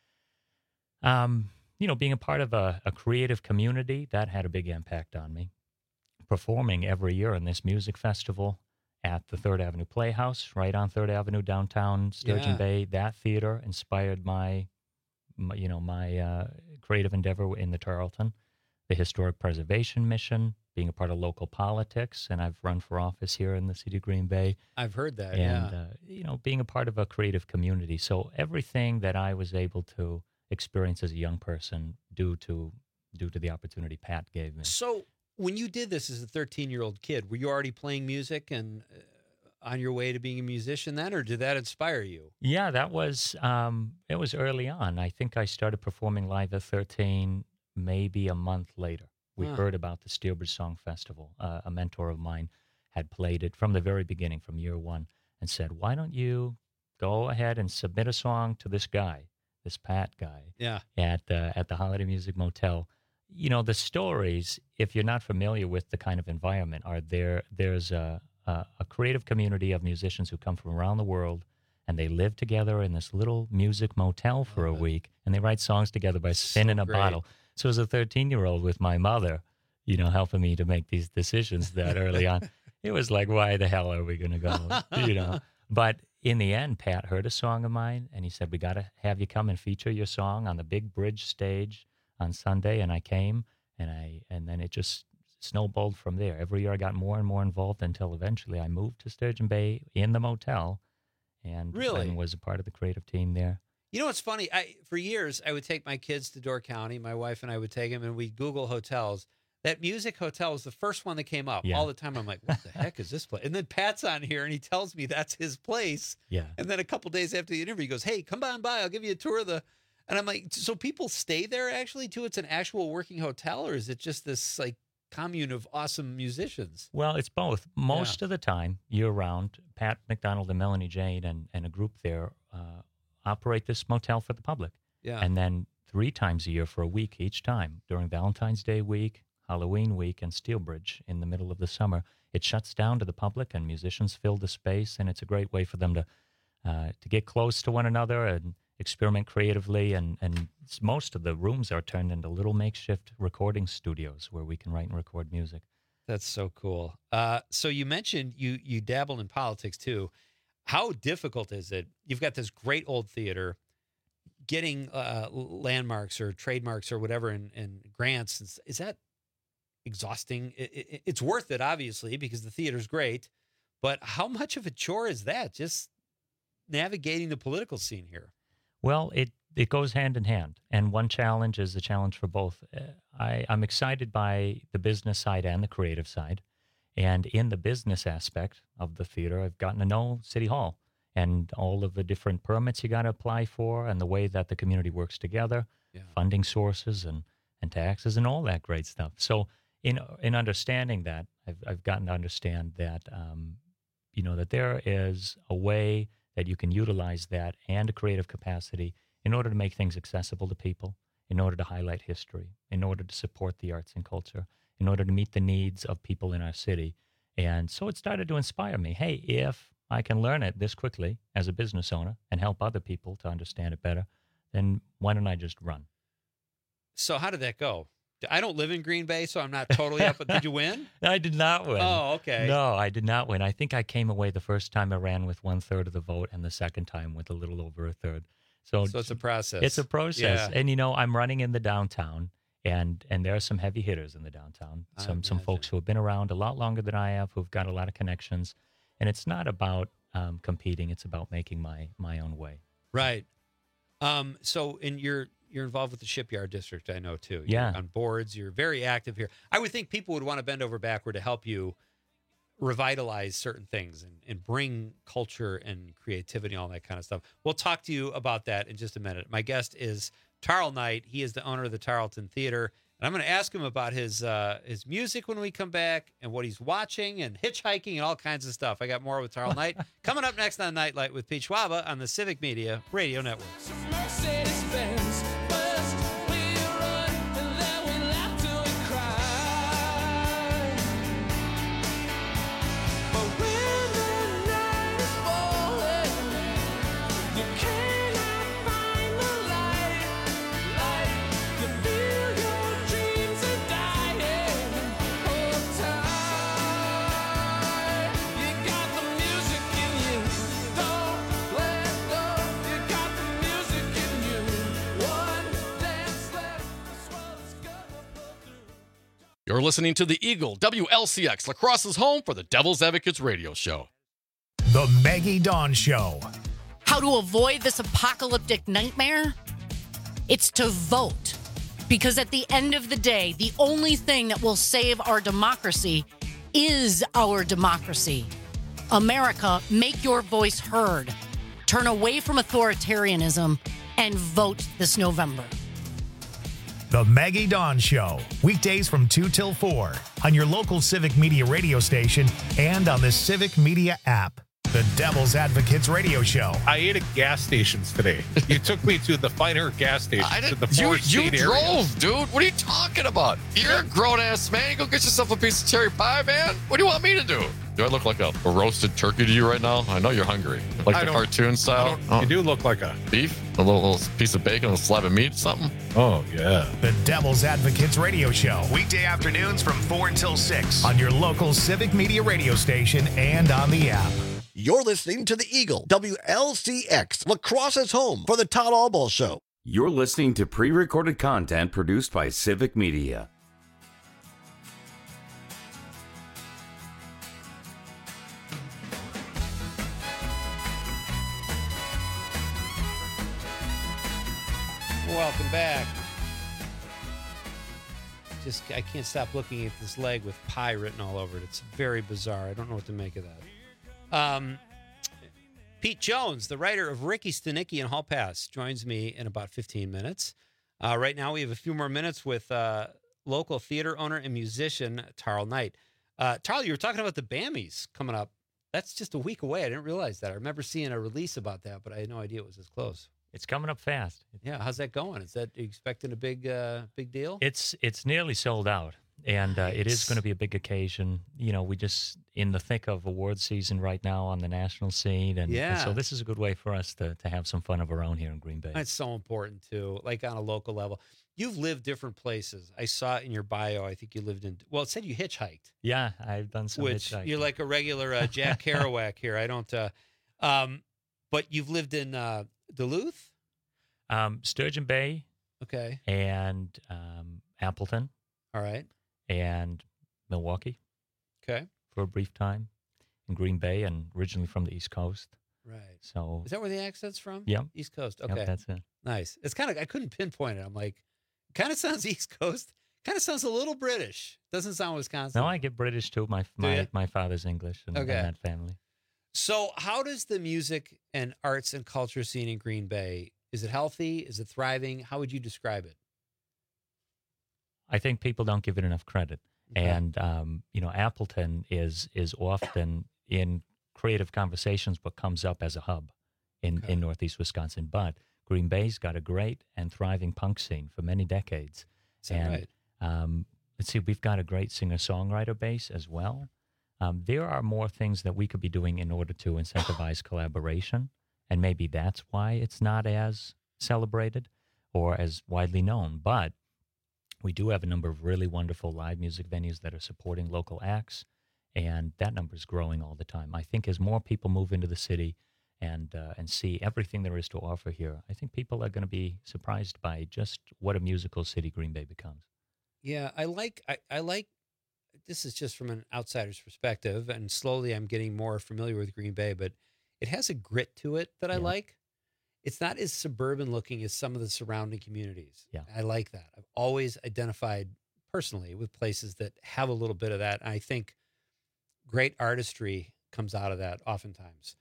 S5: Being a part of a creative community, that had a big impact on me. Performing every year in this music festival at the 3rd Avenue Playhouse, right on 3rd Avenue downtown Sturgeon Bay, that theater inspired my creative endeavor in the Tarleton. the Historic Preservation Mission, being a part of local politics, and I've run for office here in the city of Green Bay.
S6: I've heard that,
S5: And, being a part of a creative community. So everything that I was able to experience as a young person due to the opportunity Pat gave me.
S6: So when you did this as a 13-year-old kid, were you already playing music and on your way to being a musician then, or did that inspire you?
S5: Yeah, that was, it was early on. I think I started performing live at 13, maybe a month later. We heard about the Steelbridge Song Festival. A mentor of mine had played it from the very beginning, from year one, and said, why don't you go ahead and submit a song to this guy, this Pat guy, at the Holiday Music Motel. The stories, if you're not familiar with the kind of environment, are there's a creative community of musicians who come from around the world, and they live together in this little music motel for a week, and they write songs together by spinning a bottle. So as a 13-year-old with my mother, helping me to make these decisions that early on, it was like, why the hell are we going to go, But in the end, Pat heard a song of mine, and he said, we got to have you come and feature your song on the big bridge stage on Sunday. And I came, and then it just snowballed from there. Every year I got more and more involved until eventually I moved to Sturgeon Bay in the motel and was a part of the creative team there.
S6: You know what's funny? For years, I would take my kids to Door County. My wife and I would take them, and we'd Google hotels. That Music Hotel was the first one that came up all the time. I'm like, what the heck is this place? And then Pat's on here, and he tells me that's his place.
S5: Yeah.
S6: And then a couple days after the interview, he goes, hey, come on by. I'll give you a tour of the... And I'm like, so people stay there actually, too? It's an actual working hotel, or is it just this, like, commune of awesome musicians?
S5: Well, it's both. Most of the time, year-round, Pat McDonald and Melanie Jane and a group there operate this motel for the public.
S6: Yeah.
S5: And then 3 times a year for a week each time, during Valentine's Day week, Halloween week, and Steelbridge in the middle of the summer, it shuts down to the public, and musicians fill the space, and it's a great way for them to get close to one another and experiment creatively, and most of the rooms are turned into little makeshift recording studios where we can write and record music.
S6: That's so cool. So you mentioned you dabbled in politics too. How difficult is it? You've got this great old theater, getting landmarks or trademarks or whatever and grants. Is that exhausting? It's worth it, obviously, because the theater's great, but how much of a chore is that, just navigating the political scene here?
S5: Well, it goes hand in hand, and one challenge is a challenge for both. I'm excited by the business side and the creative side, and in the business aspect of the theater, I've gotten to know City Hall and all of the different permits you got to apply for, and the way that the community works together, funding sources and taxes and all that great stuff. So in understanding that, I've gotten to understand that that there is a way that you can utilize that and a creative capacity in order to make things accessible to people, in order to highlight history, in order to support the arts and culture, in order to meet the needs of people in our city. And so it started to inspire me. Hey, if I can learn it this quickly as a business owner and help other people to understand it better, then why don't I just run?
S6: So how did that go? I don't live in Green Bay, so I'm not totally up. But did you win?
S5: I did not win.
S6: Oh, okay.
S5: No, I did not win. I think I came away the first time I ran with 1/3 of the vote, and the second time with a little over 1/3. So
S6: it's a process.
S5: It's a process. And, I'm running in the downtown, and there are some heavy hitters in the downtown, some folks who have been around a lot longer than I have, who've got a lot of connections. And it's not about competing. It's about making my own way.
S6: Right. So you're involved with the Shipyard District, I know, too.
S5: Yeah.
S6: You're on boards. You're very active here. I would think people would want to bend over backward to help you revitalize certain things and bring culture and creativity and all that kind of stuff. We'll talk to you about that in just a minute. My guest is Tarl Knight. He is the owner of the Tarleton Theater. And I'm going to ask him about his music when we come back and what he's watching and hitchhiking and all kinds of stuff. I got more with Tarl Knight coming up next on Nightlight with Pete Schwaba on the Civic Media Radio Network.
S15: Mercedes-Benz.
S7: You're listening to the Eagle, WLCX, Lacrosse's home for the Devil's Advocates radio show.
S1: The Maggie Dawn Show.
S17: How to avoid this apocalyptic nightmare? It's to vote. Because at the end of the day, the only thing that will save our democracy is our democracy. America, make your voice heard. Turn away from authoritarianism and vote this November.
S1: The Maggie Dawn Show. Weekdays from 2 till 4 on your local Civic Media radio station and on the Civic Media app. The Devil's Advocates radio show.
S9: I ate at gas stations today. You took me to the finer gas stations in the Ford
S7: You
S9: State
S7: drove,
S9: area.
S7: dude. What are you talking about? You're a grown-ass man. You go get yourself a piece of cherry pie, man. What do you want me to do? Do I look like a roasted turkey to you right now? I know you're hungry. Like
S9: I
S7: the
S9: don't-
S7: cartoon style?
S9: You do look like a
S7: beef? A little piece of bacon, a slab of meat, something?
S9: Oh, yeah.
S1: The Devil's Advocates radio show. Weekday afternoons from 4 until 6 on your local Civic Media radio station and on the app.
S11: You're listening to the Eagle, WLCX, Lacrosse's home for the Todd Allball Show.
S13: You're listening to pre-recorded content produced by Civic Media.
S6: Welcome back. I can't stop looking at this leg with pie written all over it. It's very bizarre. I don't know what to make of that. Pete Jones, the writer of Ricky Stanicki and Hall Pass, joins me in about 15 minutes. Right now, we have a few more minutes with local theater owner and musician Tarl Knight. Tarl, you were talking about the Bammies coming up. That's just a week away. I didn't realize that. I remember seeing a release about that, but I had no idea it was this close.
S5: It's coming up fast.
S6: Yeah, how's that going? Are you expecting a big deal?
S5: It's nearly sold out, and it is going to be a big occasion. You know, we just in the thick of award season right now on the national scene, and so this is a good way for us to have some fun of our own here in Green Bay.
S6: That's so important too, like on a local level. You've lived different places. I saw it in your bio. I think you lived in. Well, it said you hitchhiked.
S5: Yeah, I've done some
S6: Which
S5: hitchhiking.
S6: you're like a regular Jack Kerouac here. I don't. But you've lived in Duluth,
S5: Sturgeon Bay,
S6: okay,
S5: and Appleton.
S6: All right,
S5: and Milwaukee.
S6: Okay,
S5: for a brief time, in Green Bay, and originally from the East Coast.
S6: right.
S5: So
S6: Is that where the accent's from?
S5: Yep.
S6: East Coast.
S5: Yep,
S6: Okay,
S5: that's it.
S6: Nice. It's kind of I couldn't pinpoint it. I'm like, kind of sounds East Coast. Kind of sounds a little British. Doesn't sound Wisconsin.
S5: No, I get British too. My father's English and that family.
S6: So, how does the music and arts and culture scene in Green Bay? Is it healthy? Is it thriving? How would you describe it?
S5: I think people don't give it enough credit, and you know, Appleton is often in creative conversations, but comes up as a hub in Northeast Wisconsin. But Green Bay's got a great and thriving punk scene for many decades.
S6: Is that right?
S5: Let's see, we've got a great singer-songwriter base as well. There are more things that we could be doing in order to incentivize collaboration, and maybe that's why it's not as celebrated or as widely known. But we do have a number of really wonderful live music venues that are supporting local acts, and that number is growing all the time. I think as more people move into the city and see everything there is to offer here, I think people are going to be surprised by just what a musical city Green Bay becomes.
S6: Yeah, I like. This is just from an outsider's perspective, and slowly I'm getting more familiar with Green Bay, but it has a grit to it that I like. It's not as suburban looking as some of the surrounding communities.
S5: Yeah.
S6: I like that. I've always identified personally with places that have a little bit of that. And I think great artistry comes out of that oftentimes.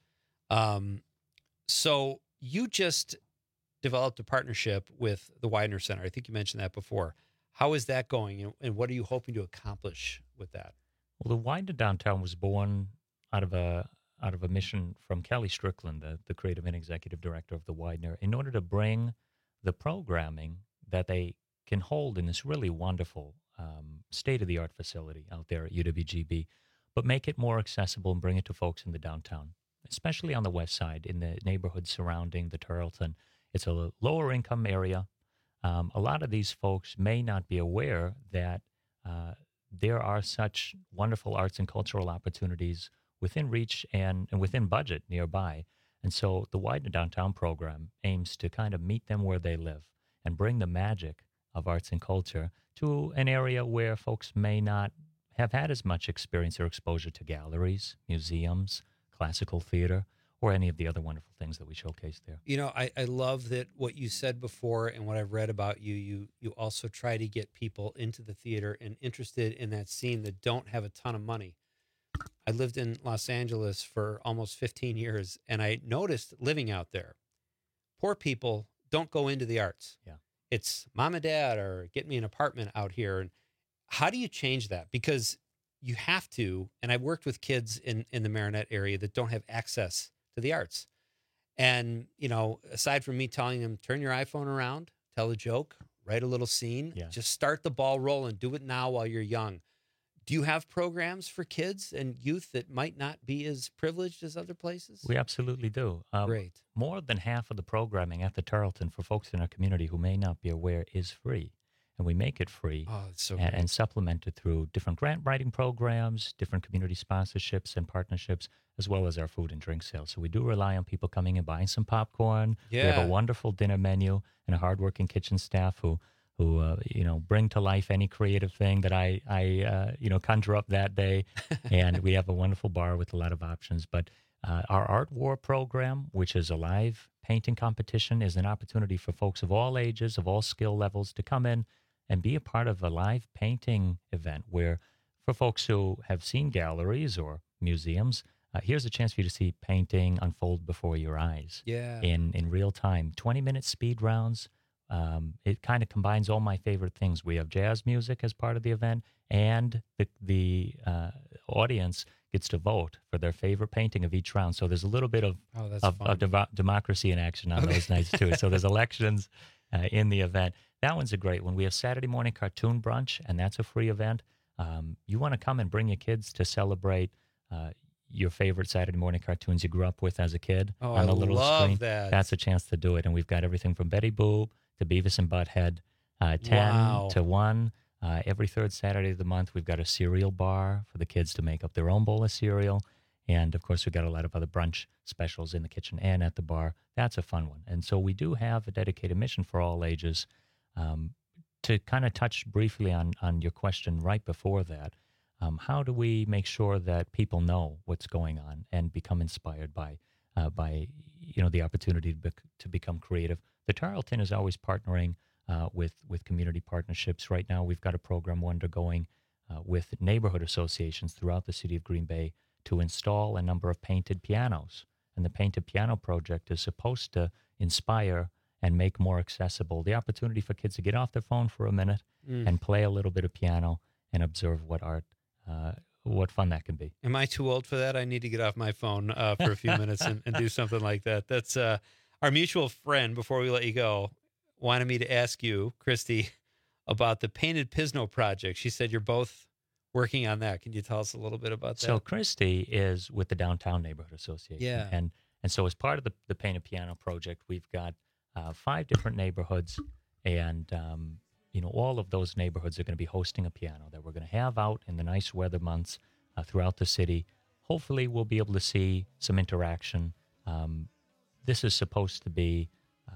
S6: So you just developed a partnership with the Widener Center. I think you mentioned that before. How is that going, and what are you hoping to accomplish with that?
S5: Well, the Widener Downtown was born out of a mission from Kelly Strickland, the creative and executive director of the Widener, in order to bring the programming that they can hold in this really wonderful state-of-the-art facility out there at UWGB, but make it more accessible and bring it to folks in the downtown, especially on the west side, in the neighborhoods surrounding the Tarleton. It's a lower-income area. A lot of these folks may not be aware that there are such wonderful arts and cultural opportunities within reach and within budget nearby. And so the Widener Downtown program aims to kind of meet them where they live and bring the magic of arts and culture to an area where folks may not have had as much experience or exposure to galleries, museums, classical theater, or any of the other wonderful things that we showcase there.
S6: You know, I love that what you said before and what I've read about you also try to get people into the theater and interested in that scene that don't have a ton of money. I lived in Los Angeles for almost 15 years, and I noticed living out there, poor people don't go into the arts.
S5: Yeah.
S6: It's mom and dad or get me an apartment out here. And how do you change that? Because you have to, and I've worked with kids in the Marinette area that don't have access to the arts. And, you know, aside from me telling them, turn your iPhone around, tell a joke, write a little scene, just start the ball rolling, do it now while you're young. Do you have programs for kids and youth that might not be as privileged as other places?
S5: We absolutely do.
S6: Great.
S5: More than half of the programming at the Tarleton for folks in our community who may not be aware is free. And we make it free and supplement it through different grant writing programs, different community sponsorships and partnerships, as well as our food and drink sales. So we do rely on people coming and buying some popcorn.
S6: Yeah.
S5: We have a wonderful dinner menu and a hardworking kitchen staff who bring to life any creative thing that I conjure up that day. And we have a wonderful bar with a lot of options. But our Art War program, which is a live painting competition, is an opportunity for folks of all ages, of all skill levels to come in and be a part of a live painting event where, for folks who have seen galleries or museums, here's a chance for you to see painting unfold before your eyes in real time. 20-minute speed rounds. It kind of combines all my favorite things. We have jazz music as part of the event, and the audience gets to vote for their favorite painting of each round. So there's a little bit of democracy in action on those nights, too. So there's elections in the event. That one's a great one. We have Saturday morning cartoon brunch, and that's a free event. You want to come and bring your kids to celebrate your favorite Saturday morning cartoons you grew up with as a kid on the little screen.
S6: That.
S5: That's a chance to do it. And we've got everything from Betty Boop to Beavis and Butthead, 10 to 1. Every third Saturday of the month, we've got a cereal bar for the kids to make up their own bowl of cereal. And, of course, we've got a lot of other brunch specials in the kitchen and at the bar. That's a fun one. And so we do have a dedicated mission for all ages. To kind of touch briefly on your question right before that, how do we make sure that people know what's going on and become inspired by the opportunity to become creative? The Tarleton is always partnering with community partnerships. Right now, we've got a program undergoing with neighborhood associations throughout the city of Green Bay to install a number of painted pianos. And the Painted Piano Project is supposed to inspire and make more accessible the opportunity for kids to get off their phone for a minute and play a little bit of piano and observe what fun that can be.
S6: Am I too old for that? I need to get off my phone for a few minutes and do something like that. That's our mutual friend, before we let you go, wanted me to ask you, Christy, about the Painted Pisno project. She said you're both working on that. Can you tell us a little bit about that?
S5: So Christy is with the Downtown Neighborhood Association.
S6: Yeah.
S5: And so as part of the Painted Piano Project, we've got 5 different neighborhoods, and all of those neighborhoods are going to be hosting a piano that we're going to have out in the nice weather months throughout the city. Hopefully, we'll be able to see some interaction. This is supposed to be,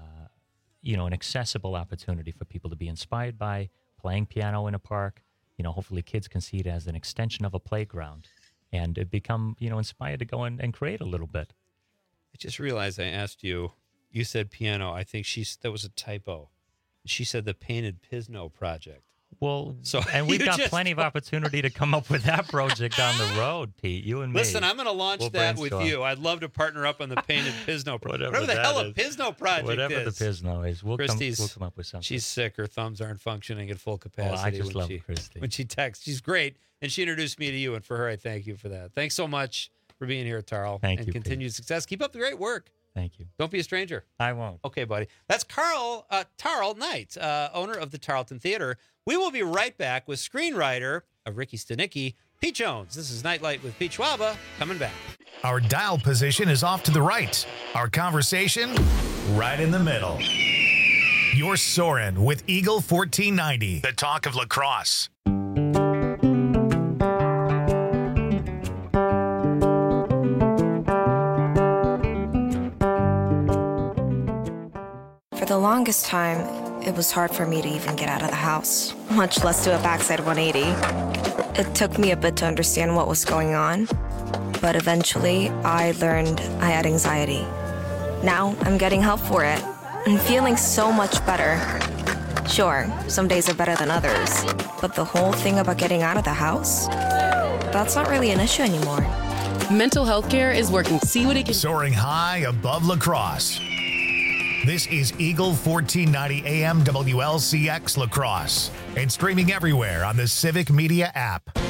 S5: an accessible opportunity for people to be inspired by playing piano in a park. Hopefully, kids can see it as an extension of a playground and become, inspired to go and create a little bit.
S6: I just realized I asked you. You said piano. I think that was a typo. She said the Painted Pisno project.
S5: Well, and we've got plenty of opportunity to come up with that project down the road, Pete. You and me.
S6: Listen, I'm going to launch that with you. I'd love to partner up on the Painted Pisno project. Whatever the hell a Pisno project
S5: Whatever
S6: is.
S5: the Pisno is. We'll come up with something.
S6: She's sick. Her thumbs aren't functioning at full capacity.
S5: I just love Christy.
S6: When she texts. She's great. And she introduced me to you. And for her, I thank you for that. Thanks so much for being here, Tarl.
S5: Thank you,
S6: continued success. Keep up the great work.
S5: Thank you.
S6: Don't be a stranger.
S5: I won't.
S6: Okay, buddy. That's Tarl Knight, owner of the Tarleton Theater. We will be right back with screenwriter of Ricky Stanicki, Pete Jones. This is Nightlight with Pete Schwaba, coming back.
S1: Our dial position is off to the right. Our conversation, right in the middle. You're soaring with Eagle 1490, the talk of lacrosse.
S3: For the longest time, it was hard for me to even get out of the house, much less do a backside 180. It took me a bit to understand what was going on, but eventually I learned I had anxiety. Now I'm getting help for it and feeling so much better. Sure, some days are better than others, but the whole thing about getting out of the house, that's not really an issue anymore.
S4: Mental health care is working. See what it can.
S1: Soaring high above La Crosse. This is Eagle 1490 AM WLCX La Crosse and streaming everywhere on the Civic Media app.